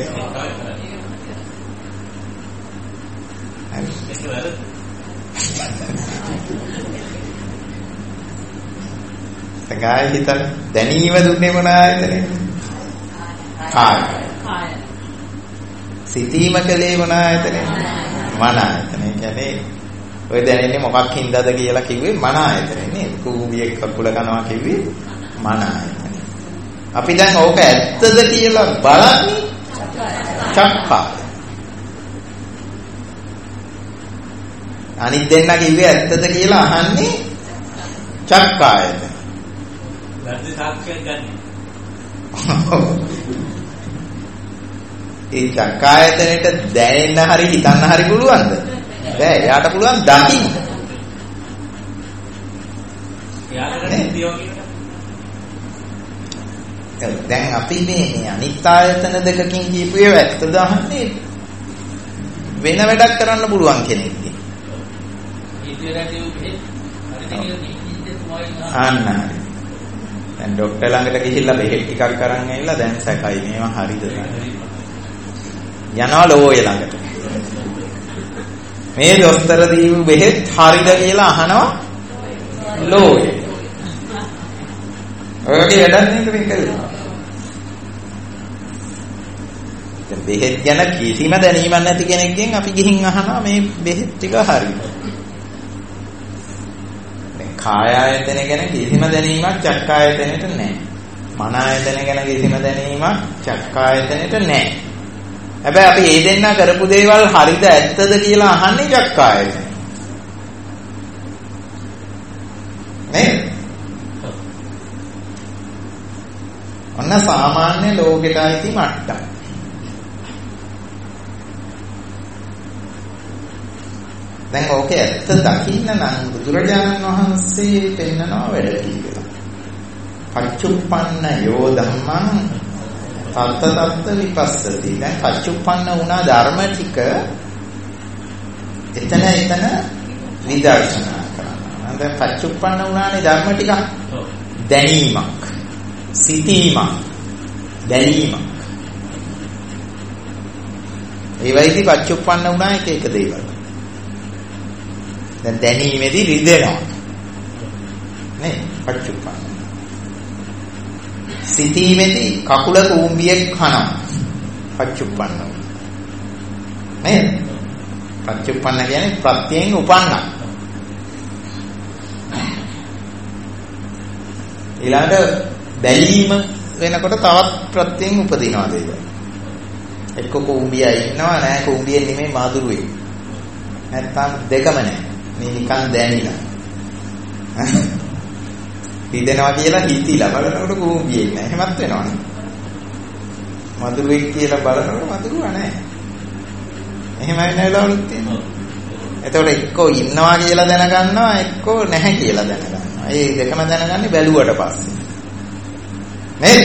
කාය හිත දැනීම දුන්නේ මොන ආයතනෙද? කාය. කාය. සිතීම කලේ මොන ආයතනෙද? මන ආයතනෙ. කියන්නේ ඔය දැනෙන්නේ මොකක් හින්දාද කියලා කිව්වේ මන ආයතනෙ නේද? කූඹියෙක් කකුල කනවා කිව්වේ මන ආයතනෙ. අපි දැන් ඕක ඇත්තද කියලා බලන්නේ චක්කා. අනිත් දෙන්න කිව්වේ ඇත්තද කියලා අහන්නේ චක්කායතන. වැරදි සාක්ෂියක් ගන්න. ඒ චක්කායතනෙට දැනෙන්න හරි හිතන්න හරි පුළුවන්ද? බෑ. එයාට පුළුවන් දකින්න. දැන් අපි මේ අනිත් ආයතන දෙකකින් කියපු ඒවා ඇත්තද අහන්නේ වෙන වැඩක් කරන්න පුළුවන් කෙනෙක්. අන්න හරි. දැන් ડોක්ටර් ළඟට ගිහිල්ලා බෙහෙත් ටිකක් අරන් ඇවිල්ලා දැන් සැකයි මේවා හරිද යනවා ලෝය ළඟට. මේ ડોක්ටර් දීපු බෙහෙත් හරිද කියලා අහනවා ලෝය. ඔයගේ වැඩක් නේද මේ කළේ? දැන් බෙහෙත් ගැන කිසිම දැනීමක් නැති කෙනෙක්ගෙන් අපි ගිහින් අහනවා මේ බෙහෙත් ටික හරිද? කාය ආයතන ගැන කිසිම දැනීමක් චක්කායතනෙට නැහැ. මන ආයතන ගැන කිසිම දැනීමක් චක්කායතනෙට නැහැ. හැබැයි අපි මේ දෙන්න කරපු දේවල් හරිද ඇත්තද කියලා අහන්නේ චක්කායතන. නේද? ඔන්න සාමාන්‍ය ලෝකෙට ආйти මට්ටම. දැන් ඕකේ ඇත්ත දකින්න නම් බුදුරජාණන් වහන්සේ පෙන්නනවා වැඩ කියලා. පච්චුප්පන්න යෝ ධම්මං තත්ත තත්ත විපස්සති. දැන් පච්චුප්පන්න වුණා ධර්ම ටික එතන එතන විදර්ශනා කරනවා. දැන් පච්චුප්පන්න වුණානේ ධර්ම ටික. දැනීමක්, සිතීමක්, දැනීමක්. ඒ වයිදී පච්චුප්පන්න වුණා එක එක දේවල්. දැන් දැනීමේදී රිදෙනවා. නේ පච්චුප්පන්න. සිතීමේදී කකුල කූඹියක් කනවා. පච්චුප්පන්න. නේද? පච්චුප්පන්න කියන්නේ ප්‍රත්‍යයෙන් උපන්න. ඊළඟට බැලීම වෙනකොට තවත් ප්‍රත්‍යයෙන් උපදිනවා දේවල්. එක්ක කූඹියා ඉන්නවා නෑ කූඹියෙන් නෙමෙයි මාදුරුවේ. නැත්තම් දෙකම නෑ. මේ නිකන් දැනිලා. හිතෙනවා කියලා හිතිලා බලනකොට කූඹියෙක් නෑ. එහෙමත් වෙනවනේ. මාදුරුවෙක් කියලා බලනකොට මාදුරුවා නෑ. එහෙම වෙන වෙලාවලුත් තියෙනවා. එතකොට එක්කෝ ඉන්නවා කියලා දැනගන්නවා එක්කෝ නැහැ කියලා දැනගන්නවා. ඒ දෙකම දැනගන්නේ බැලුවට පස්සේ. නේද?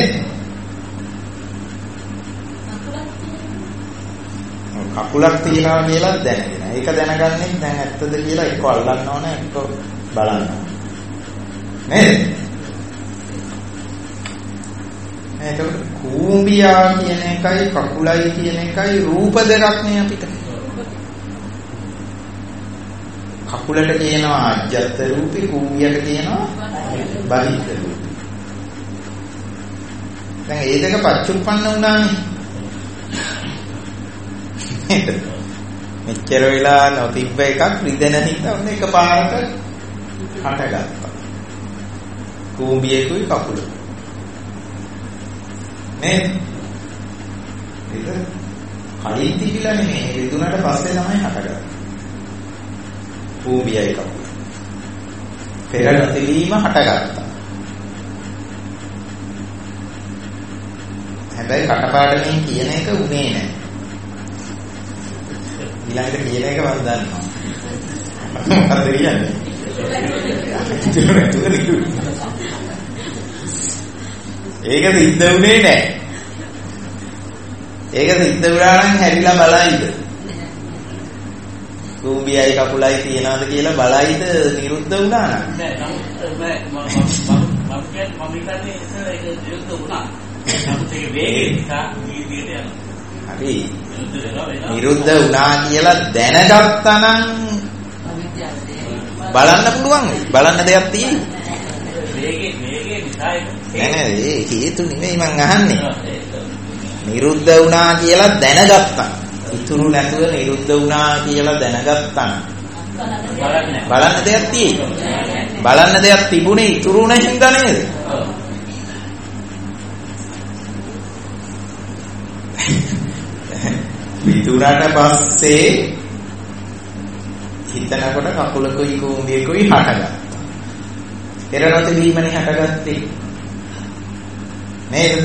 කකුලක් තියනවා කියලා දැනගෙන. ඒක දැනගන්නේ දැන් ඇත්තද කියලා එක්ක අල්ලන්න ඕන එක්ක බලන්න ඕන. නේද? එතකොට කූඹියා කියන එකයි කකුලයි කියන එකයි රූප දෙකක් නේ අපිට. කකුලට කියනවා අජ්ජත් රූපේ, කූඹියට කියනවා බහිද්ධ රූපේ. දැන් මේ දෙක පච්චුප්පන්න වුණානේ. මෙච්චර වෙලා නොතිබ්බ එකක් රිදෙන හින්දා ඔන්න එකපාරට හටගත්තා. කූඹියකුයි කකුල. නේද? ඒක කලින් තිබිලා නෙමෙයි රිදුනට පස්සේ තමයි හටගත්තේ. කූඹියයි කකුල. පෙර නොතිබීම හටගත්තා. හැබැයි කටපාඩමින් කියන එක උනේ නැහැ. ඊළඟට කියන එක මම දන්නවා. මොකද කියන්නේ? ඒක සිද්ධ වුණේ නැහැ. ඒක සිද්ධ වුණා නම් හැරිලා බලයිද? කූඹියයි කකුලයි තියනවාද කියලා බලයිද නිරුද්ධ වුණා නම්? නෑ මම මම මම කියන්නේ ඒක නිරුද්ධ වුණා. නමුත් ඒක වේගෙන් නිසා වීදියට යනවා. හරි. නිරුද්ධ වුණා කියලා දැනගත්තා නම් බලන්න පුළුවන් වෙයි. බලන්න දෙයක් තියෙන්නේ. වේගෙ වේගෙ නිසා ඒක නෑ නෑ ඒ හේතු නෙමෙයි මං අහන්නේ. නිරුද්ධ වුණා කියලා දැනගත්තා. ඉතුරු නැතුව නිරුද්ධ වුණා කියලා දැනගත්තා. බලන්න දෙයක් තියෙන්නේ. බලන්න දෙයක් තිබුණේ ඉතුරු නැහින්ද නේද? ඉතුරුට පස්සේ හිතනකොට කකුලකුයි කූඹියකුයි හටගත්තා. පෙර නොතිබීමනේ හටගත්තේ. නේද?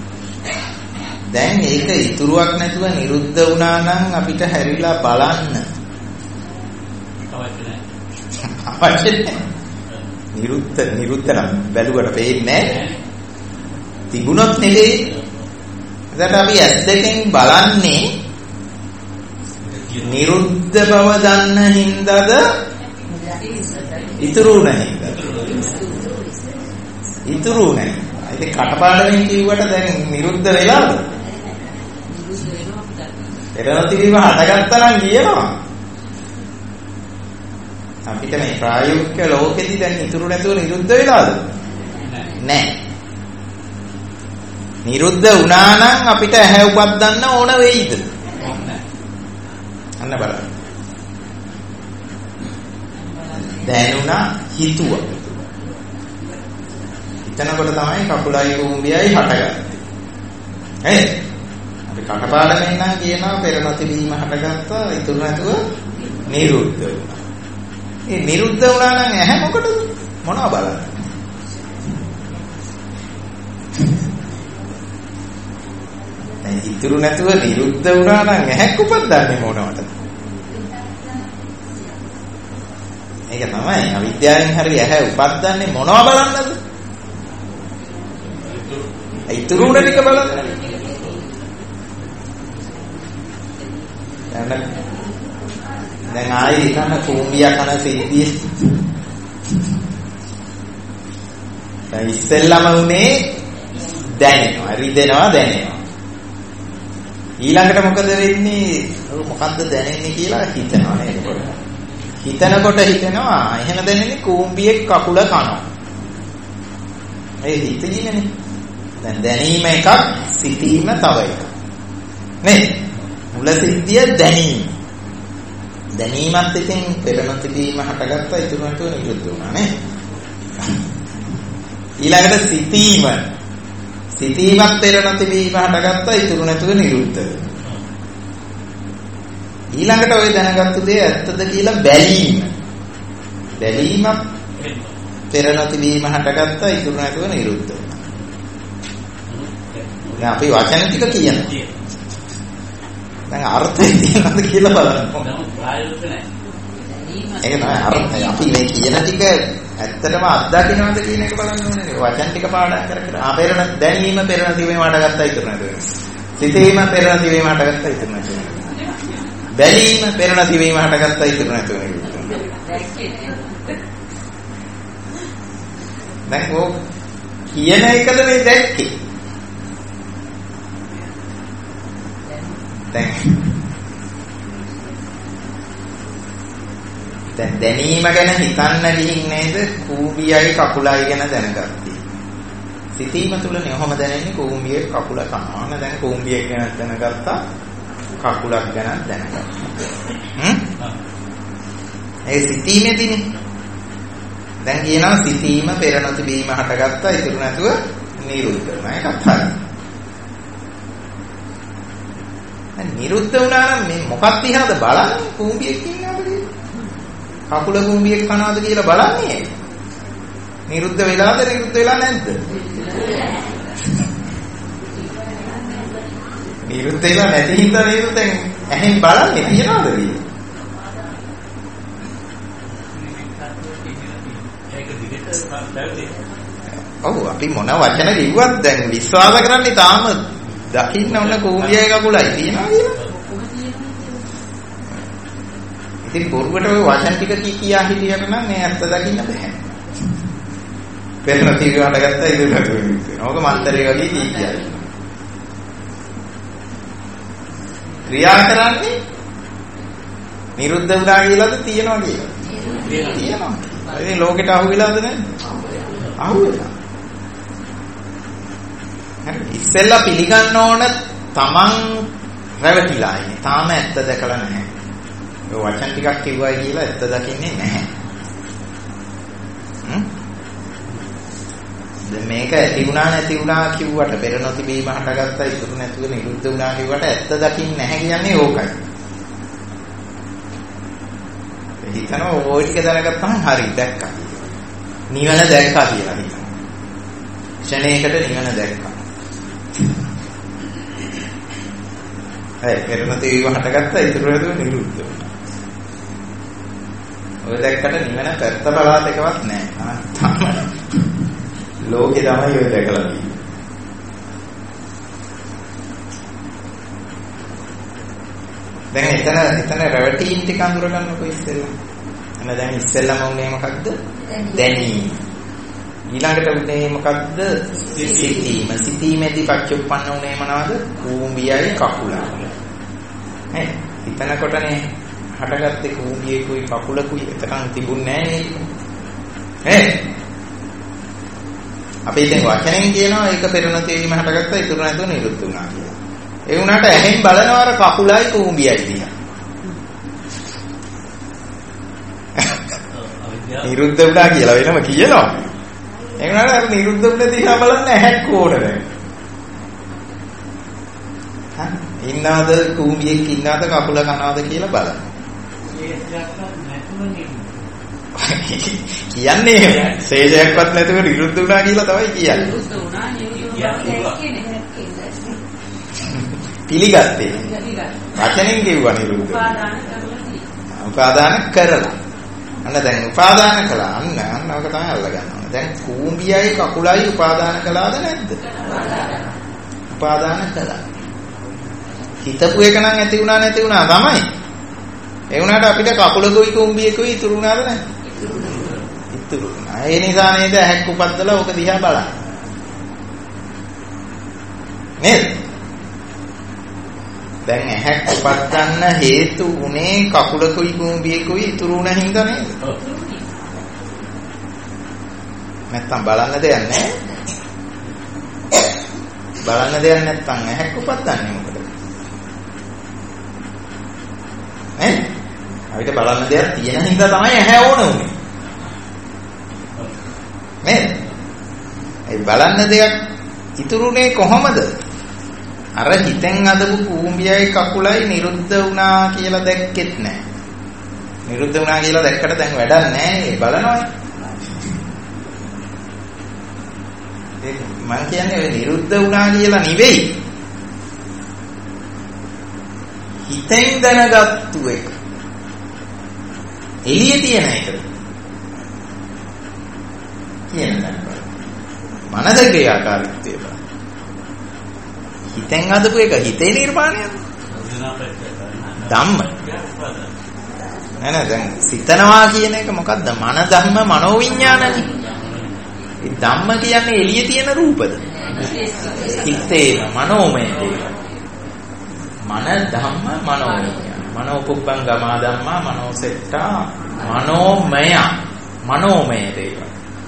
දැන් ඒක ඉතුරුවක් නැතුව නිරුද්ධ වුණා නම් අපිට හැරිලා බලන්න අවශ්‍ය නැහැ. අවශ්‍ය නැහැ. නිරුද්ධ නිරුද්ධ නම් බැලුවට පේන්නේ නැහැ. තිබුණොත් නෙවෙයි. එතකොට අපි ඇස් දෙකෙන් බලන්නේ නිරුද්ධ බව දන්න හින්දාද ඉතුරු නැහැ. ඉතුරු නැහැ. ඒක කටපාඩමින් කිව්වට දැන් නිරුද්ධ වෙලාද? එරණතිවීම හටගත්තා නම් කියනවා. අපිට මේ ප්‍රායෝගික ලෝකෙදී දැන් ඉතුරු නැතුව නිරුද්ධ වෙලාද? නැහැ. නිරුද්ධ වුණා නම් අපිට ඇහැ උපදින්න ඕන වෙයිද? අන්න බලන්න. දැනුණා හිතුවා. හිතනකොට තමයි කකුලයි කූඹියයි හටගත්තේ. හරි? අපි කටපාඩමෙන් නම් කියනවා පෙර නොතිබීම හටගත්තා ඉතුරු නැතුව නිරුද්ධ වුණා. ඒ නිරුද්ධ වුණා නම් ඇහැ මොකටද? මොනවා බලන්න? දැන් ඉතුරු නැතුව නිරුද්ධ වුණා නම් ඇහැක් උපදින්නේ මොනවටද? ඒක තමයි අවිද්‍යාවෙන් හරි ඇහැ උපද්දන්නේ මොනවා බලන්නද? ඉතුරු උඩ ටික බලන්න. දැන් ආයේ හිතන්න කූඹියා කන සිද්ධිය. දැන් ඉස්සෙල්ලම උනේ දැනෙනවා, රිදෙනවා දැනෙනවා. ඊළඟට මොකද වෙන්නේ? මොකද්ද දැනෙන්නේ කියලා හිතනවා නේද? හිතනකොට හිතෙනවා එහෙම දැනෙන්නේ කූඹියෙක් කකුල කනවා. ඒ හිතෙන්නේ දැන් දැනීම එකක්, සිතීම තව එකක්. නේ? මුල සිද්ධිය දැනීම. දැනීමත් ඉතින් පෙරණ තිබීම හටගත්තා ඉතුරු නැතුව නිරුද්ධ වුණා නේ. ඊළඟට සිතීම. සිතීමත් පෙරණ තිබීම හටගත්තා ඉතුරු නැතුව නිරුද්ධ වෙනවා. ඊළඟට ඔය දැනගත්තු දේ ඇත්තද කියලා බැලීම. බැලීමත් පෙරණ තිබීම හටගත්තා ඉතුරු නැතුව නිරුද්ධ වෙනවා. දැන් අපි වචන ටික කියනවා. දැන් අර්ථය තියෙනවද කියලා බලන්න. ප්‍රායෝගික නැහැ. ඒක තමයි අර්ථය. අපි මේ කියන ටික ඇත්තටම අත්දකින්නවද කියන එක බලන්න ඕනේ. වචන ටික පාඩම් කර කර ආපේරණ දැනීම පෙරණ තිබීම හටගත්තා ඉතුරු නැතුව. සිතීම පෙරණ තිබීම හටගත්තා ඉතුරු නැතුව. බැලීම පෙරණ තිබීම හටගත්තා ඉතුරු නැතුව. දැන් ඔය කියන එකද මේ දැක්කේ? දැන් දැන් දැනීම ගැන හිතන්න ගිහින් නේද කූඹියයි කකුලයි ගැන දැනගත්තේ. සිතීම තුලනේ ඔහොම දැනෙන්නේ කූඹියේ කකුල කනවාන දැන් කූඹිය ගැන දැනගත්තා කකුලක් ගැන දැනගත්තා. හ්ම්? ඒ සිතීමේදීනේ. දැන් කියනවා සිතීම පෙර නොතිබීම හටගත්තා ඉතුරු නැතුව නිරුද්ධ වෙනවා. ඒකත් හරියි. දැන් නිරුද්ධ වුණා නම් මේ මොකක් දිහාද බලන්නේ? කූඹියක් ඉන්නවද කියලා? කකුල කූඹියක් කනවාද කියලා බලන්නේ. නිරුද්ධ වෙලාද නිරුද්ධ වෙලා නැද්ද? නිරුද්ධ වෙලා නැති හින්දා නේද දැන් ඇහෙන් බලන්නේ තියනවද කියලා? ඔව් අපි මොන වචන කිව්වත් දැන් විශ්වාස කරන්නේ තාම දකින්න ඕන කූඹියයි කකුලයි තියනවා කියලා. ඉතින් බොරුවට ඔය වචන ටික කී කියා හිටියට නම් මේ ඇත්ත දකින්න බෑ. පෙරණ තීරය හටගත්තා ඉතින් නේද? ඕක මන්තරේ වගේ කී කියයි. ක්‍රියා කරන්නේ නිරුද්ධ වුණා කියලාද තියනවා කියලා? තියනවා. ඒ ලෝකෙට අහු වෙලාද නැද්ද? අහු වෙලා. හරි ඉස්සෙල්ලා පිළිගන්න ඕන තමන් රැවටිලා ඉන්නේ. තාම ඇත්ත දැකලා නැහැ. ඔය වචන ටිකක් කිව්වයි කියලා ඇත්ත දකින්නේ නැහැ. හ්ම්? දැන් මේක ඇති වුණා නැති වුණා කිව්වට පෙර නොතිබීම හටගත්තා ඉතුරු නැතුව නිරුද්ධ වුණා කිව්වට ඇත්ත දකින්නේ නැහැ කියන්නේ ඕකයි. හිතනවා ඔය ටික දැනගත්තාම හරි දැක්කා. නිවන දැක්කා කියලා හිතනවා. ක්ෂණයකට නිවන දැක්කා. ඒ පෙරණ තිබීම හටගත්තා ඉතුරු නැතුව නිරුද්ධ වුණා. ඔය දැක්කට නිවන පැත්ත බලාත් එකවත් නැහැ. තාම ලෝකේ තමයි ඔය දැකලා තියෙන්නේ. දැන් එතන එතන රැවටීම් ටික අඳුර ගන්නකො ඉස්සෙල්ලා. එන දැන් ඉස්සෙල්ලාම උනේ මොකක්ද? දැනීම. ඊළඟට උනේ මොකක්ද? සිතීම. සිතීමේදී පච්චුප්පන්න උනේ මොනවද? කූඹියයි කකුලයි. ඈ හිතනකොටනේ හටගත්තේ කූඹියකුයි කකුලකුයි එතකන් තිබුණේ නැහැ නේ. අපි ඉතින් වචනෙන් කියනවා ඒක පෙරණ තේරීම හටගත්තා ඉතුරු නැතුව නිරුද්ධ වුණා කියලා. ඒ වුණාට ඇහෙන් බලනවා අර කකුලයි කූඹියයි දිහා. නිරුද්ධ වුණා කියලා වෙනම කියනවා. ඒ වුණාට අර නිරුද්ධ වුණ දිහා බලන්න ඇහැක් ඕන දැන්. හා ඉන්නවද කූඹියෙක් ඉන්නවද කකුල කනවද කියලා බලන්න. කියන්නේ ශේෂයක්වත් නැතුව නිරුද්ධ වුණා කියලා තමයි කියන්නේ. නිරුද්ධ වුණා නේ පිළිගත්තේ. වචනෙන් කිව්වා නිරුද්ධ. උපාදාන කරලා. උපාදාන කරලා. අන්න දැන් උපාදාන කළා. අන්න අන්න ඔක තමයි අල්ලගන්නවා. දැන් කූඹියයි කකුලයි උපාදාන කළාද නැද්ද? උපාදාන කළා. හිතපු එක නම් ඇති වුණා නැති වුණා තමයි. ඒ වුණාට අපිට කකුලකුයි කූඹියකුයි ඉතුරු වුණාද නැද්ද? ඉතුරු වුණා. ඒ නිසා නේද ඇහැක් උපද්දලා ඔක දිහා බලන්න. නේද? දැන් ඇහැක් උපද්දන්න හේතු උනේ කකුලකුයි කූඹියකුයි ඉතුරු වුණ හින්දා නේද? නැත්තම් බලන්න දෙයක් නැහැ. බලන්න දෙයක් නැත්තම් ඇහැක් උපද්දන්නේ මොකද? ඈ? අපිට බලන්න දෙයක් තියෙන හින්දා තමයි ඇහැ ඕන උනේ. නේද? ඒ බලන්න දෙයක් ඉතුරුනේ කොහොමද? අර හිතෙන් අදපු කූඹියයි කකුලයි නිරුද්ධ වුණා කියලා දැක්කෙත් නැහැ. නිරුද්ධ වුණා කියලා දැක්කට දැන් වැඩක් නැහැ. ඒ බලනවනේ. ඒ මං කියන්නේ ඔය නිරුද්ධ වුණා කියලා නෙවෙයි. හිතෙන් දැනගත්තු එක. එළියේ තියෙන එක. කියන්නේ මනස ක්‍රියාකාරීත්වය බලන්න. හිතෙන් අදපු එක හිතේ නිර්මාණයද? ධම්ම. නෑ නෑ දැන් සිතනවා කියන එක මොකද්ද? මන ධම්ම මනෝවිඤ්ඤාණනේ. ඒ ධම්ම කියන්නේ එළියේ තියෙන රූපද? හිතේම මනෝමය දේවල්. මන ධම්ම මනෝවිඤ්ඤාණ. මනෝ පුබ්බං ගමා ධම්මා මනෝසෙට්ටා මනෝමය මනෝමය දේවල්.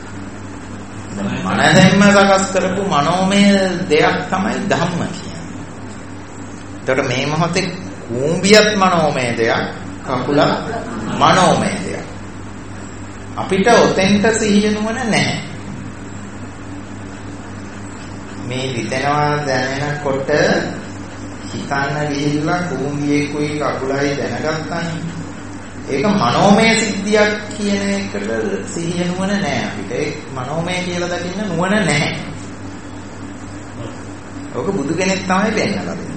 මනසෙන්ම සකස් කරපු මනෝමය දෙයක් තමයි ධම්ම කියන්නේ. එතකොට මේ මොහොතේ කූඹියත් මනෝමය දෙයක්, කකුල මනෝමය දෙයක්. අපිට ඔතෙන්ට සිහිය නුවණ නැහැ. මේ හිතෙනවා දැනෙනකොට හිතන්න ගිහිල්ලා කූඹියේකුයි කකුලයි දැනගත්තානේ. ඒක මනෝමය සිද්ධියක් කියන එකට සිහිය නුවණ නැහැ අපිට. ඒ මනෝමය කියලා දකින්න නුවණ නැහැ. ඔක බුදු කෙනෙක් තමයි පෙන්නලා දෙන්නේ.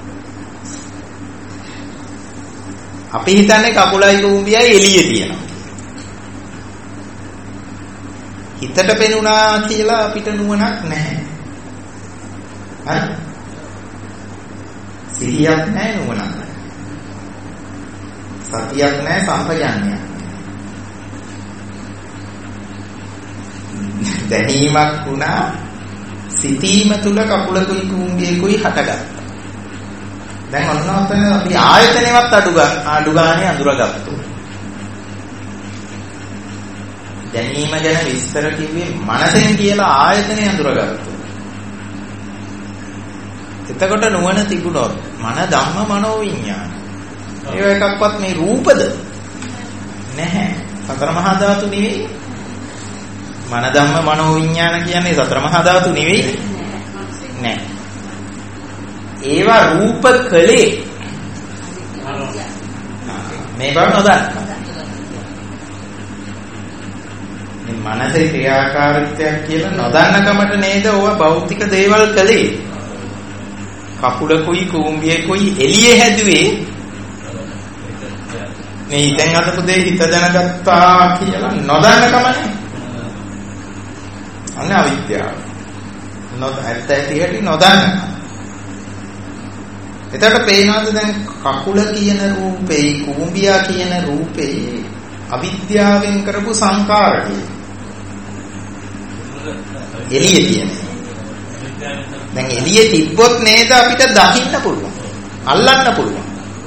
අපි හිතන්නේ කකුලයි කූඹියයි එළියේ තියෙනවා. හිතට පෙනුණා කියලා අපිට නුවණක් නැහැ. හරි? සිහියක් නැහැ නුවණක් නැහැ. සතියක් නැහැ සම්පජාන්‍යයක්. දැනීමක් වුණා සිතීම තුල කකුලකුයි කූඹියකුයි හටගත්තා. දැන් ඔන්න ඔතන අපි ආයතනෙවත් අඩු අඩු ගානේ අඳුරගත්තා. දැනීම ගැන විස්තර කිව්වේ මනසෙන් කියලා ආයතනේ අඳුරගත්තා. එතකොට නුවණ තිබුණොත් මන ධම්ම මනෝ විඤ්ඤාණ. ඒ එකක්වත් මේ රූපද නැහැ. සතර මහා ධාතු නෙවෙයි. මන ධම්ම මනෝ විඤ්ඤාණ කියන්නේ සතර මහා ධාතු නෙවෙයි. නෑ. ඒවා රූප කලේ මේ බව නොදන්න. මේ මනසේ ක්‍රියාකාරීත්වයක් කියලා නොදන්නකමට නේද ඕවා භෞතික දේවල් කලේ. කකුලකුයි කූඹියකුයි එළියේ හැදුවේ මේ හිතෙන් අදපු දේ හිත දැනගත්තා කියලා නොදන්නකමනේ. අන්න අවිද්‍යාව. නොද ඇත්ත ඇටි නොදන්න. එතකොට පේනවාද දැන් කකුල කියන රූපේ කූඹියා කියන රූපේ අවිද්‍යාවෙන් කරපු සංකාරකය. එළියේ තියෙන. දැන් එළියේ තිබ්බොත් නේද අපිට දකින්න පුළුවන්. අල්ලන්න පුළුවන්.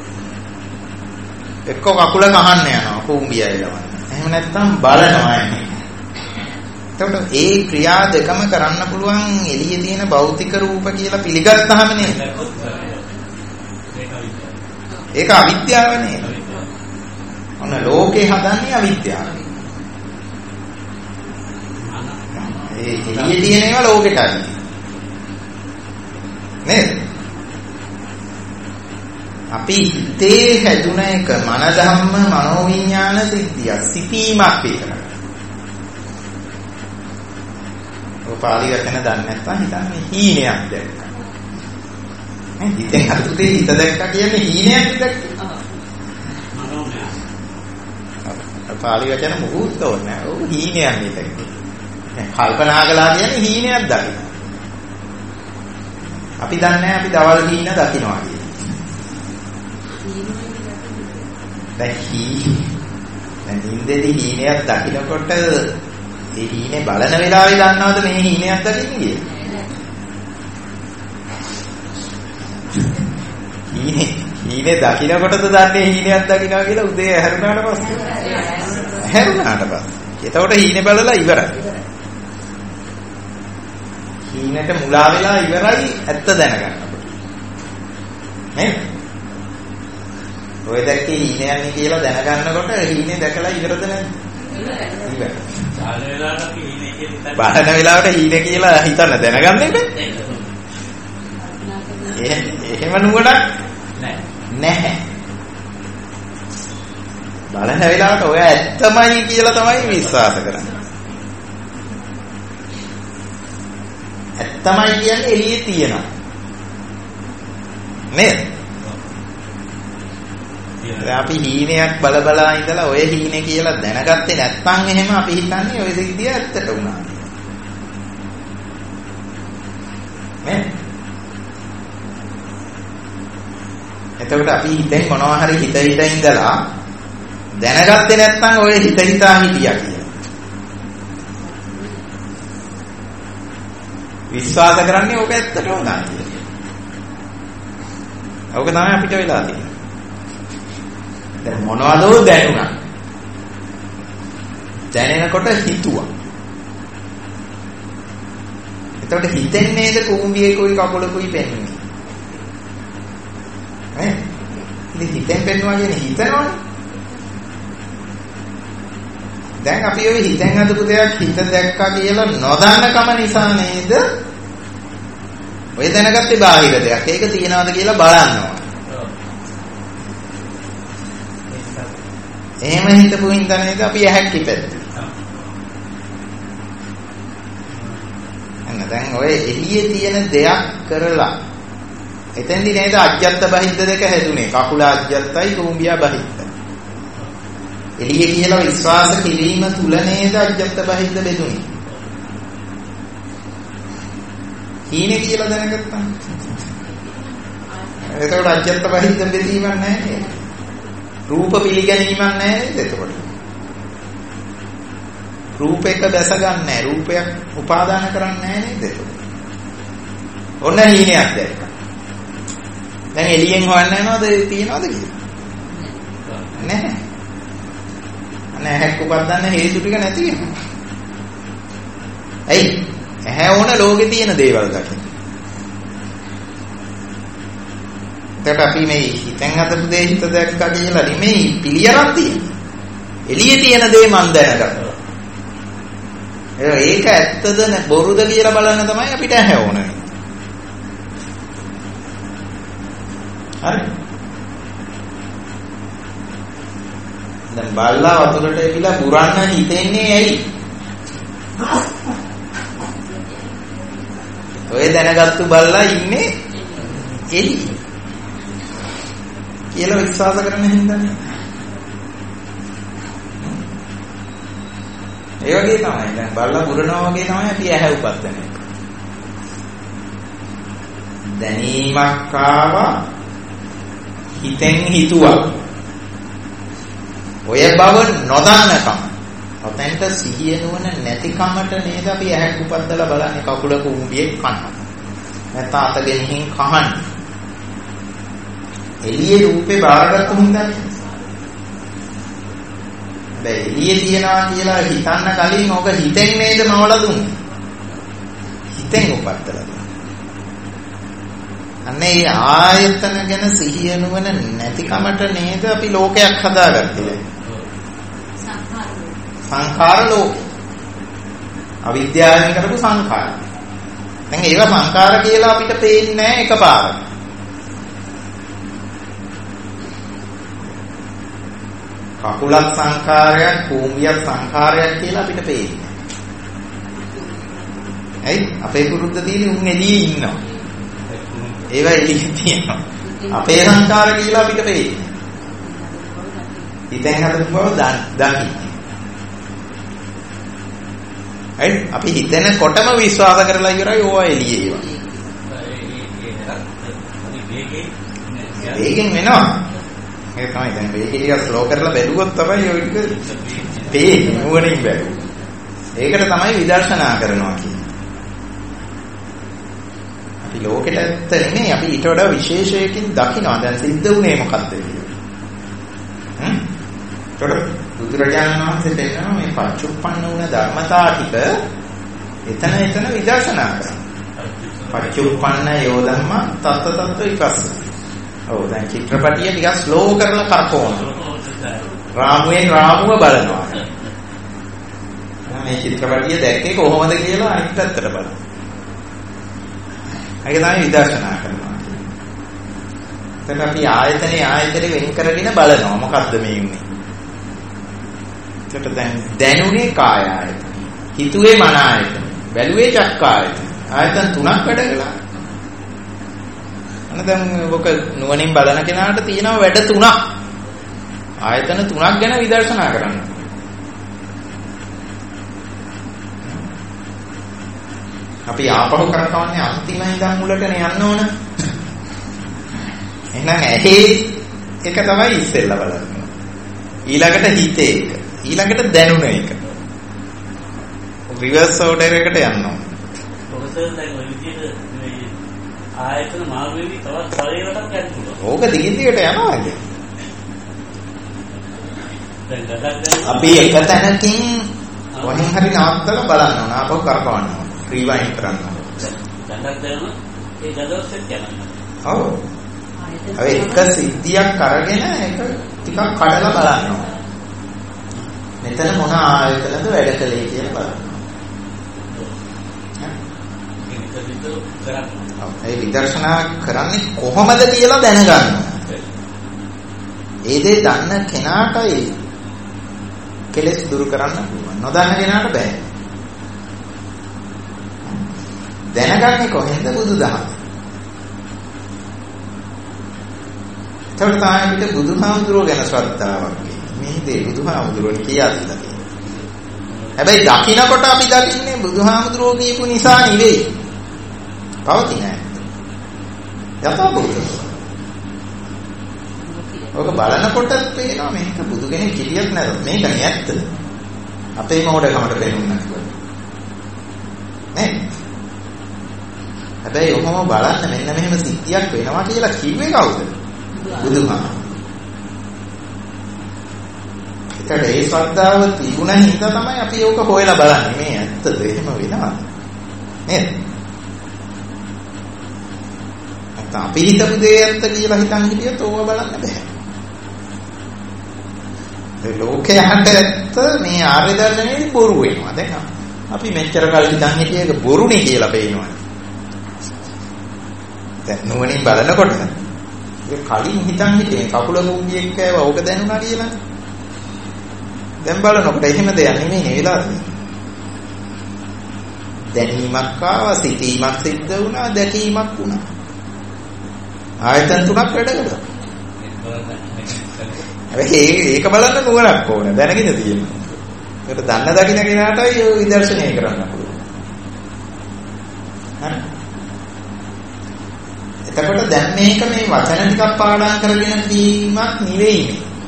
එක්ක කකුල කහන්න යනවා කූඹියයි ලවන්න. එහෙම නැත්නම් බලනවා එන්නේ. එතකොට ඒ ක්‍රියා දෙකම කරන්න පුළුවන් එළියේ තියෙන භෞතික රූප කියලා පිළිගත්තාම නේද? ඒක අවිද්‍යාව නේද? ඔන්න ලෝකේ හදන්නේ අවිද්‍යාව. ඒ එළියේ තියෙන ඒවා ලෝකෙට හදන්නේ. නේද? අපි හිතේ හැදුන එක මන ධම්ම මනෝවිඤ්ඤාණ සිද්ධිය සිටීමක් විතරයි. ඔය පාලි වචන දන්නේ නැත්නම් හිතන්නේ හීනයක් දැක්කා. නේ හිතෙන් හතුතේ හිත දැක්කා කියන්නේ හීනයක් දැක්කා. මනෝමය. පාලි වචන මොකුත් ඕනේ නැහැ. ඔව් හීනයක් නේද? දැන් කල්පනා කළා කියන්නේ හීනයක් දකින්න. අපි දන්නේ අපි දවල් හීන දකින්නවා කියන්නේ. දැන් හී දැන් නින්දේදී හීනයක් දකින්නකොට ඒ හීනේ බලන වෙලාවේ දන්නවද මේ හීනයක් දකින්නේ කියලා? හීනේ හීනේ දකින්නකොටද දන්නේ හීනයක් දකින්නවා කියලා උදේ ඇහැරුණාට පස්සේ. ඇහැරුණාට පස්සේ. එතකොට හීනේ බලලා ඉවරයි. හීනට මුලා වෙලා ඉවරයි ඇත්ත දැනගන්නකොට. නේද? ඔය දැක්කේ හීනයන්නේ කියලා දැනගන්නකොට හීනේ දැකලා ඉවරද නැද්ද? ඉවරයි. බලන වෙලාවට හීනේ කියලා බලන වෙලාවට හීනේ කියලා හිතන්න දැනගන්නේ නැහැ. එහෙම නුවණක් නැහැ. නැහැ. බලන වෙලාවට ඔය ඇත්තමයි කියලා තමයි විශ්වාස කරන්නේ. ඇත්තමයි කියන්නේ එළියේ තියෙනවා. නේද? අපි හීනයක් බල බලා ඉඳලා ඔය හීනේ කියලා දැනගත්තේ නැත්නම් එහෙම අපි හිතන්නේ ඔය සිද්ධිය ඇත්තට වුණා. නේද? එතකොට අපි හිතෙන් මොනවා හරි හිත හිත ඉඳලා දැනගත්තේ නැත්නම් ඔය හිත හිතා හිටියා කියලා. විශ්වාස කරන්නේ ඕක ඇත්තට වුණා කියලා. ඕක තමයි අපිට වෙලා තියෙන්නේ. දැන් මොනවදෝ දැනුණා. දැනෙනකොට හිතුවා. එතකොට හිතෙන්නේද කුඹියේකුයි කකුලකුයි පෙන්නේ. ඈ? ඉතින් හිතෙන් පෙන්නවා කියන්නේ හිතනවනේ. දැන් අපි ඔය හිතෙන් හදපු දෙයක් හිත දැක්කා කියලා නොදන්නකම නිසා නේද? ඔය දැනගත්තේ බාහිර දෙයක්. ඒක තියනවාද කියලා බලනවා. එහෙම හිතපු හින්දා නේද අපි ඇහැක් කිපෙන්නේ. අන්න දැන් ඔය එළියේ තියෙන දෙයක් කරලා එතෙන්දි නේද අජ්ජත් බහිද්ද දෙක හැදුනේ. කකුල අජ්ජත්යි කුඹියා බහිද්ද. එළියේ කියලා විශ්වාස කිරීම තුල නේද අජ්ජත් බහිද්ද බෙදුනේ. හීනේ කියලා දැනගත්තා. එතකොට අජ්ජත් බහිද්ද බෙදීමක් නැහැ නේද? රූප පිළිගැනීමක් නැහැ නේද එතකොට? රූපයක දැස ගන්නෑ. රූපයක් උපාදාන කරන්නේ නැහැ නේද එතකොට? ඔන්න හීනයක් දැක්කා. දැන් එළියෙන් හොයන්න යනවද තියනවද කියලා? නැහැ. අනේ ඇහැක් උපදින්න හේතු ටික නැති වෙනවා. ඇයි? ඇහැ ඕන ලෝකේ තියෙන දේවල් දකින්න. එතකොට අපි මේ හිතෙන් හදපු දේ හිත දැක්කා කියලා නෙමෙයි පිළියරක් තියෙන්නේ. එළියේ තියෙන දේ මන් දැනගන්නවා. ඒක ඇත්තද බොරුද කියලා බලන්න තමයි අපිට ඇහැ ඕනේ. හරි. දැන් බල්ලා වතුරට එවිලා පුරන්න හිතෙන්නේ ඇයි? ඔය දැනගත්තු බල්ලා ඉන්නේ එළි. කියලා විශ්වාස කරන්න හින්දානේ. ඒ වගේ තමයි. දැන් බල්ලා පුරනවා වගේ තමයි අපි ඇහැ උපදින්නේ. දැනීමක් ආවා හිතෙන් හිතුවා. ඔය බව නොදන්නකම. ඔතෙන්ට සිහිය නුවණ නැතිකමට නේද අපි ඇහැක් උපද්දලා බලන්නේ කකුල කුඹියේ කන. නැත්නම් අත ගෙනින් කහන්නේ. එළියේ රූපේ බාරගත්තු හින්දානේ. දැන් එළියේ තියනවා කියලා හිතන්න කලින් ඔබ හිතෙන් නේද මවලා දුන්නේ. හිතෙන් උපද්දලා. අනේ ආයතන ගැන සිහිය නුවණ නැතිකමට නේද අපි ලෝකයක් හදාගත්තේ. සංඛාර ලෝක. අවිද්‍යාවෙන් කරපු සංඛාර. දැන් ඒවා සංඛාර කියලා අපිට පේන්නේ නැහැ එකපාරට. කකුලක් සංඛාරයක්, කුඹියක් සංඛාරයක් කියලා අපිට පේන්නේ. ඇයි? අපේ පුරුද්ද තියෙන්නේ උන් එළියේ ඉන්නවා. ඒවා එළියේ තියෙනවා. අපේ සංඛාර කියලා අපිට පේන්නේ. හිතෙන් හදපු බව දකින්නේ. හරි අපි හිතනකොටම විශ්වාස කරලා ඉවරයි ඕවා එළියේ ඒවා. ඒකෙන් වෙනවා. ඒක තමයි දැන් මේක ටිකක් ස්ලෝ කරලා බැලුවොත් තමයි ඔය ටික තේරෙන්නේ නුවණින් බැලුවොත්. ඒකට තමයි විදර්ශනා කරනවා කියන්නේ. අපි ලෝකෙට ඇත්ත නෙමෙයි අපි ඊට වඩා විශේෂයකින් දකිනවා. දැන් සිද්ධ වුණේ මොකක්ද කියලා. හ්ම්? ඒකට බුදුරජාණන් වහන්සේ දෙන්නා මේ පච්චුප්පන්න වුණ ධර්මතා ටික එතන එතන විදර්ශනා කරනවා. පච්චුප්පන්න යෝ ධම්ම තත්ත තත්ත විපස්සති. ඔව් දැන් චිත්‍රපටිය ටිකක් ස්ලෝ කරලා කරකවනවා. රාමුවෙන් රාමුව බලනවා. මේ චිත්‍රපටිය දැක්කේ කොහොමද කියලා අනිත් පැත්තට බලනවා. ඒක තමයි විදර්ශනා කරනවා. එතන අපි ආයතනේ ආයතනේ වෙන් කරගෙන බලනවා මොකද්ද මේ උනේ. ඒකට දැන් දැනුනේ කාය ආයතන. හිතුවේ මන ආයතන. බැලුවේ චක්ක ආයතන. ආයතන තුනක් වැඩ කළා. අන්න දැන් ඔක නුවණින් බලන කෙනාට තියෙනවා වැඩ තුනක්. ආයතන තුනක් ගැන විදර්ශනා කරන්න. අපි ආපහු කරකවන්නේ අන්තිම ඉඳන් මුලටනේ යන්න ඕන. එහෙනම් ඇහි එක තමයි ඉස්සෙල්ලා බලන්න. ඊළඟට හිතේ එක. ඊළඟට දැනුන එක. රිවර්ස් ඕඩර් එකට යන්න ඕන. ප්‍රොෆෙසර් දැන් ඔය විදිහට මේ ආයතන මාරු වෙවි තවත් ශරීරයකට යන්න පුළුවන්. ඕක දිගින් දිගට යනවා ඉතින්. දැන් ගලක් අපි එක තැනකින් වහින් හරි නවත්තලා බලන්න ඕන. ආපහු කරකවන්න ඕන. රිවයින්ඩ් කරන්න ඕන. ගලක් දැනුන ඒ ගලොස්සෙත් යනවා. ඔව්. අර එක සිද්ධියක් අරගෙන ඒක ටිකක් කඩලා බලන්න ඕන. මෙතන මොන ආයතනද වැඩ කළේ කියලා බලන්න. ඒ විදර්ශනා කරන්නේ කොහොමද කියලා දැනගන්න. ඒ දේ දන්න කෙනාටයි කෙලෙස් දුරු කරන්න පුළුවන්. නොදන්න කෙනාට බෑ. දැනගන්නේ කොහෙන්ද? බුදුදහම. ඒකට තමයි අපිට බුදුහාමුදුරුවෝ ගැන ශ්‍රද්ධාවක් තියෙන්නේ. මේ දේ බුදුහාමුදුරුවෝ කියලා දීලා තියෙනවා. හැබැයි දකින්නකොට අපි දකින්නේ බුදුහාමුදුරුවෝ කියපු නිසා නෙවෙයි. පවතින යථාභූත. ඔක බලනකොට පේනවා මේක බුදු කෙනෙක් කිලියක් නේද? මේක නැත්ද? අපේ මොඩකමට පේන්නේ නැතුව. නේ? හැබැයි ඔහොම බලන්න මෙන්න මෙහෙම සිද්ධියක් වෙනවා කියලා කිව්වේ කවුද? බුදුහාමුදුරුවෝ. ඒකට ඒ ශ්‍රද්ධාව තිබුණ හින්දා තමයි අපි ඕක හොයලා බලන්නේ. මේ ඇත්තද එහෙම වෙනවද? නේද? අපි හිතපු දේ ඇත්ත කියලා හිතන් හිටියොත් ඕවා බලන්න බෑ. ඒ ලෝකයට ඇත්ත මේ ආර්ය දර්ශනයේ බොරු වෙනවා. දැන් අපි මෙච්චර කල් හිතන් හිටියේක බොරුනේ කියලා පේනවා. දැන් නුවණින් බලනකොට ඒ කලින් හිතන් හිටියේ කකුල මුංගියෙක් කෑවා ඕක දැනුණා කියලා. දැන් බලනකොට එහෙම දෙයක් නෙමෙයි නේද? දැනීමක් ආවා, සිතීමක් සිද්ධ වුණා, දැකීමක් වුණා. ආයතන තුනක් වැඩ කළා. හැබැයි ඒක බලන්න නුවණක් ඕන. දැනගෙන තියෙනවා. ඒකට දන්න දකින්න කෙනාටයි ඔය විදර්ශනය කරන්න පුළුවන්. හරි. එතකොට දැන් මේක මේ වචන ටිකක් පාඩම් කරගෙන දීමක් නෙවෙයි.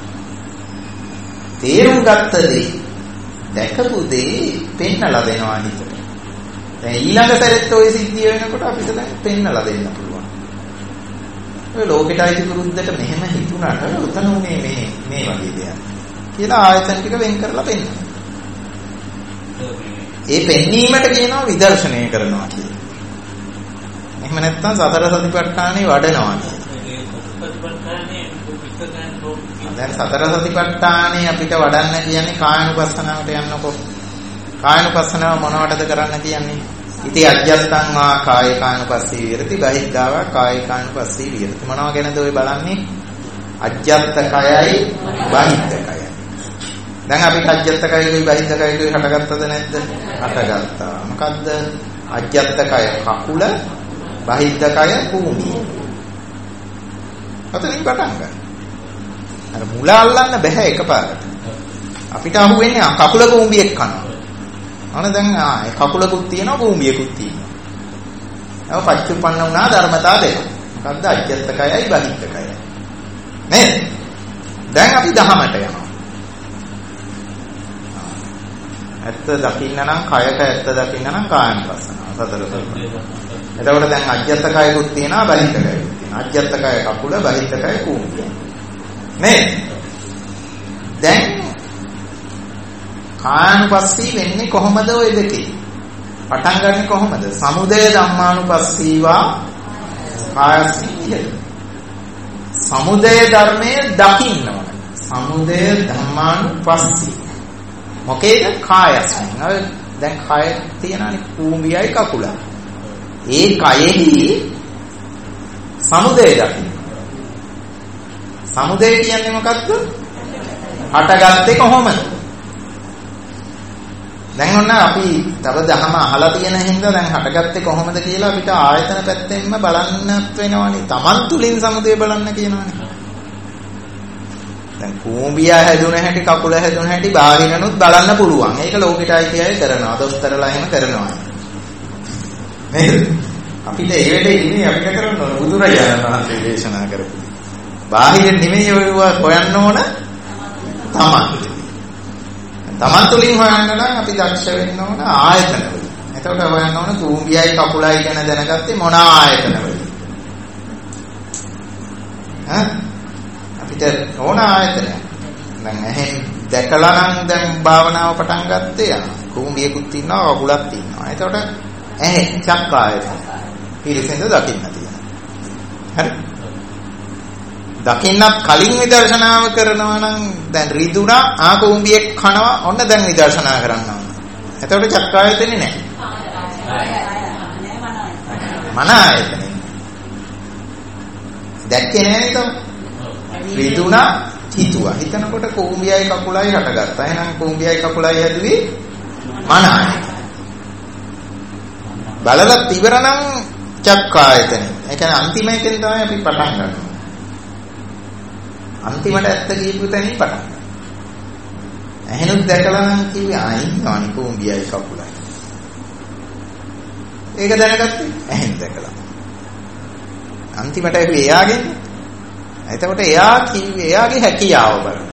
තේරුම් ගත්ත දේ, දැකපු දේ පෙන්නලා දෙනවා හිතට. දැන් ඊළඟ සැරෙත් ඔය සිද්ධිය වෙනකොට අපිට දැන් පෙන්නලා දෙන්න පුළුවන්. ඔය ලෝකෙට අයිති පුරුද්දට මෙහෙම හිතුණාට උතන උනේ මේ මේ වගේ දෙයක් කියලා ආයතන ටික වෙන් කරලා පෙන්නනවා. ඒ පෙන්වීමට කියනවා විදර්ශනය කරනවා කියලා. එහෙම නැත්නම් සතර සතිපට්ඨානෙ වඩනවා කියලා. දැන් සතර සතිපට්ඨානෙ අපිට වඩන්න කියන්නේ කායනුපස්සනාවට යන්නකො. කායනුපස්සනාව මොනවටද කරන්න කියන්නේ? ඉති අජ්ජත්තං වා කායිකානුපස්සී විරති බහිද්ධාව කායිකානුපස්සී විරති. මොනවා ගැනද ඔය බලන්නේ? අජ්ජත්ත කයයි බහිද්ධ කයයි. දැන් අපිට අජ්ජත්ත කයයි බහිද්ධ කයයි හටගත්තද නැද්ද? හටගත්තා. මොකද්ද? අජ්ජත්ත කය කකුල, බහිද්ධ කය භූමිය. අතනින් පටන් ගන්න. අර මුල අල්ලන්න බෑ එකපාරට. අපිට අහුවෙන්නේ කකුල භූමියක් කනවා. අනේ දැන් ආ කකුලකුත් තියෙනවා කූඹියකුත් තියෙනවා. ඒක පච්චුප්පන්න වුණා ධර්මතා දෙක. මොකද්ද? අජ්ජත්තකයයි බහිත්තකයයි. නේද? දැන් අපි දහමට යනවා. ඇත්ත දකින්න නම් කයක ඇත්ත දකින්න නම් කායනුපස්සනාව සතර සතිපට්ඨාන. එතකොට දැන් අජ්ජත්තකයකුත් තියෙනවා බහිත්තකයකුත් තියෙනවා. අජ්ජත්තකය කකුල බහිත්තකය කූඹිය. නේද? දැන් කායනුපස්සී වෙන්නේ කොහොමද ඔය දෙකේ? පටන් ගන්නේ කොහොමද? සමුදය ධම්මානුපස්සීවා කායස්සී. සමුදය ධර්මයේ දකින්න ඕන. සමුදය ධම්මානුපස්සී. මොකේද? කායස්සී. දැන් කය තියනනේ කූඹියයි කකුලයි. ඒ කයෙහි සමුදය දකින්න. සමුදය කියන්නේ මොකක්ද? හටගත්තේ කොහොමද? දැන් ඔන්න අපි තව දහම අහලා තියෙන හින්දා දැන් හටගත්තේ කොහොමද කියලා අපිට ආයතන පැත්තෙන්ම බලන්නත් වෙනවනේ. Taman තුලින් සමුදය බලන්න කියනවනේ. දැන් කූඹිය හැදුන හැටි කකුල හැදුන හැටි බාහිරනුත් බලන්න පුළුවන්. ඒක ලෝකෙට අයිති අය කරනවා. දොස්තරලා එහෙම කරනවා. නේද? අපිට ඒ වෙලේ ඉන්නේ අපිට කරන්න ඕන බුදුරජාණන් වහන්සේ දේශනා කරපු. බාහිර නෙමෙයි ඔයව හොයන්න ඕන Taman. Taman තුලින් හොයන්න නම් අපි දක්ෂ වෙන්න ඕන ආයතන වලින්. එතකොට හොයන්න ඕන කූඹියයි කකුලයි ගැන දැනගත්තේ මොන ආයතන වලින්? ඈ අපිට ඕන ආයතන. දැන් එහෙන් දැකලා නම් දැන් භාවනාව පටන් ගත්තේ ආ කූඹියකුත් ඉන්නවා කකුලක් ඉන්නවා. එතකොට ඇහැ චක්ක ආයතන. පිරිසෙන්ද දකින්න තියෙනවා. හරි? දකින්නත් කලින් විදර්ශනාව කරනවා නම් දැන් රිදුනා ආ කූඹියක් කනවා ඔන්න දැන් විදර්ශනා කරන්න ඕන. එතකොට චක්කායතනේ නැහැ. මන ආයතනේ. දැක්කේ නැහැ නේද? රිදුනා හිතුවා. හිතනකොට කූඹියයි කකුලයි හටගත්තා. එහෙනම් කූඹියයි කකුලයි හැදුවේ මන ආයතනේ. බලලත් ඉවර නම් චක්කායතනේ. ඒ කියන්නේ අන්තිම එකෙන් තමයි අපි පටන් ගන්නේ. අන්තිමට ඇත්ත කියපු තැනින් පටන් ගන්න. එහෙනුත් දැකලා නම් කිව්වේ ආයින්නවනි කූඹියයි කකුලයි. ඒක දැනගත්තේ එහෙන් දැකලා. අන්තිමට ඒක එයාගෙන්. එතකොට එයා කිව්වේ එයාගේ හැකියාව බලන්න.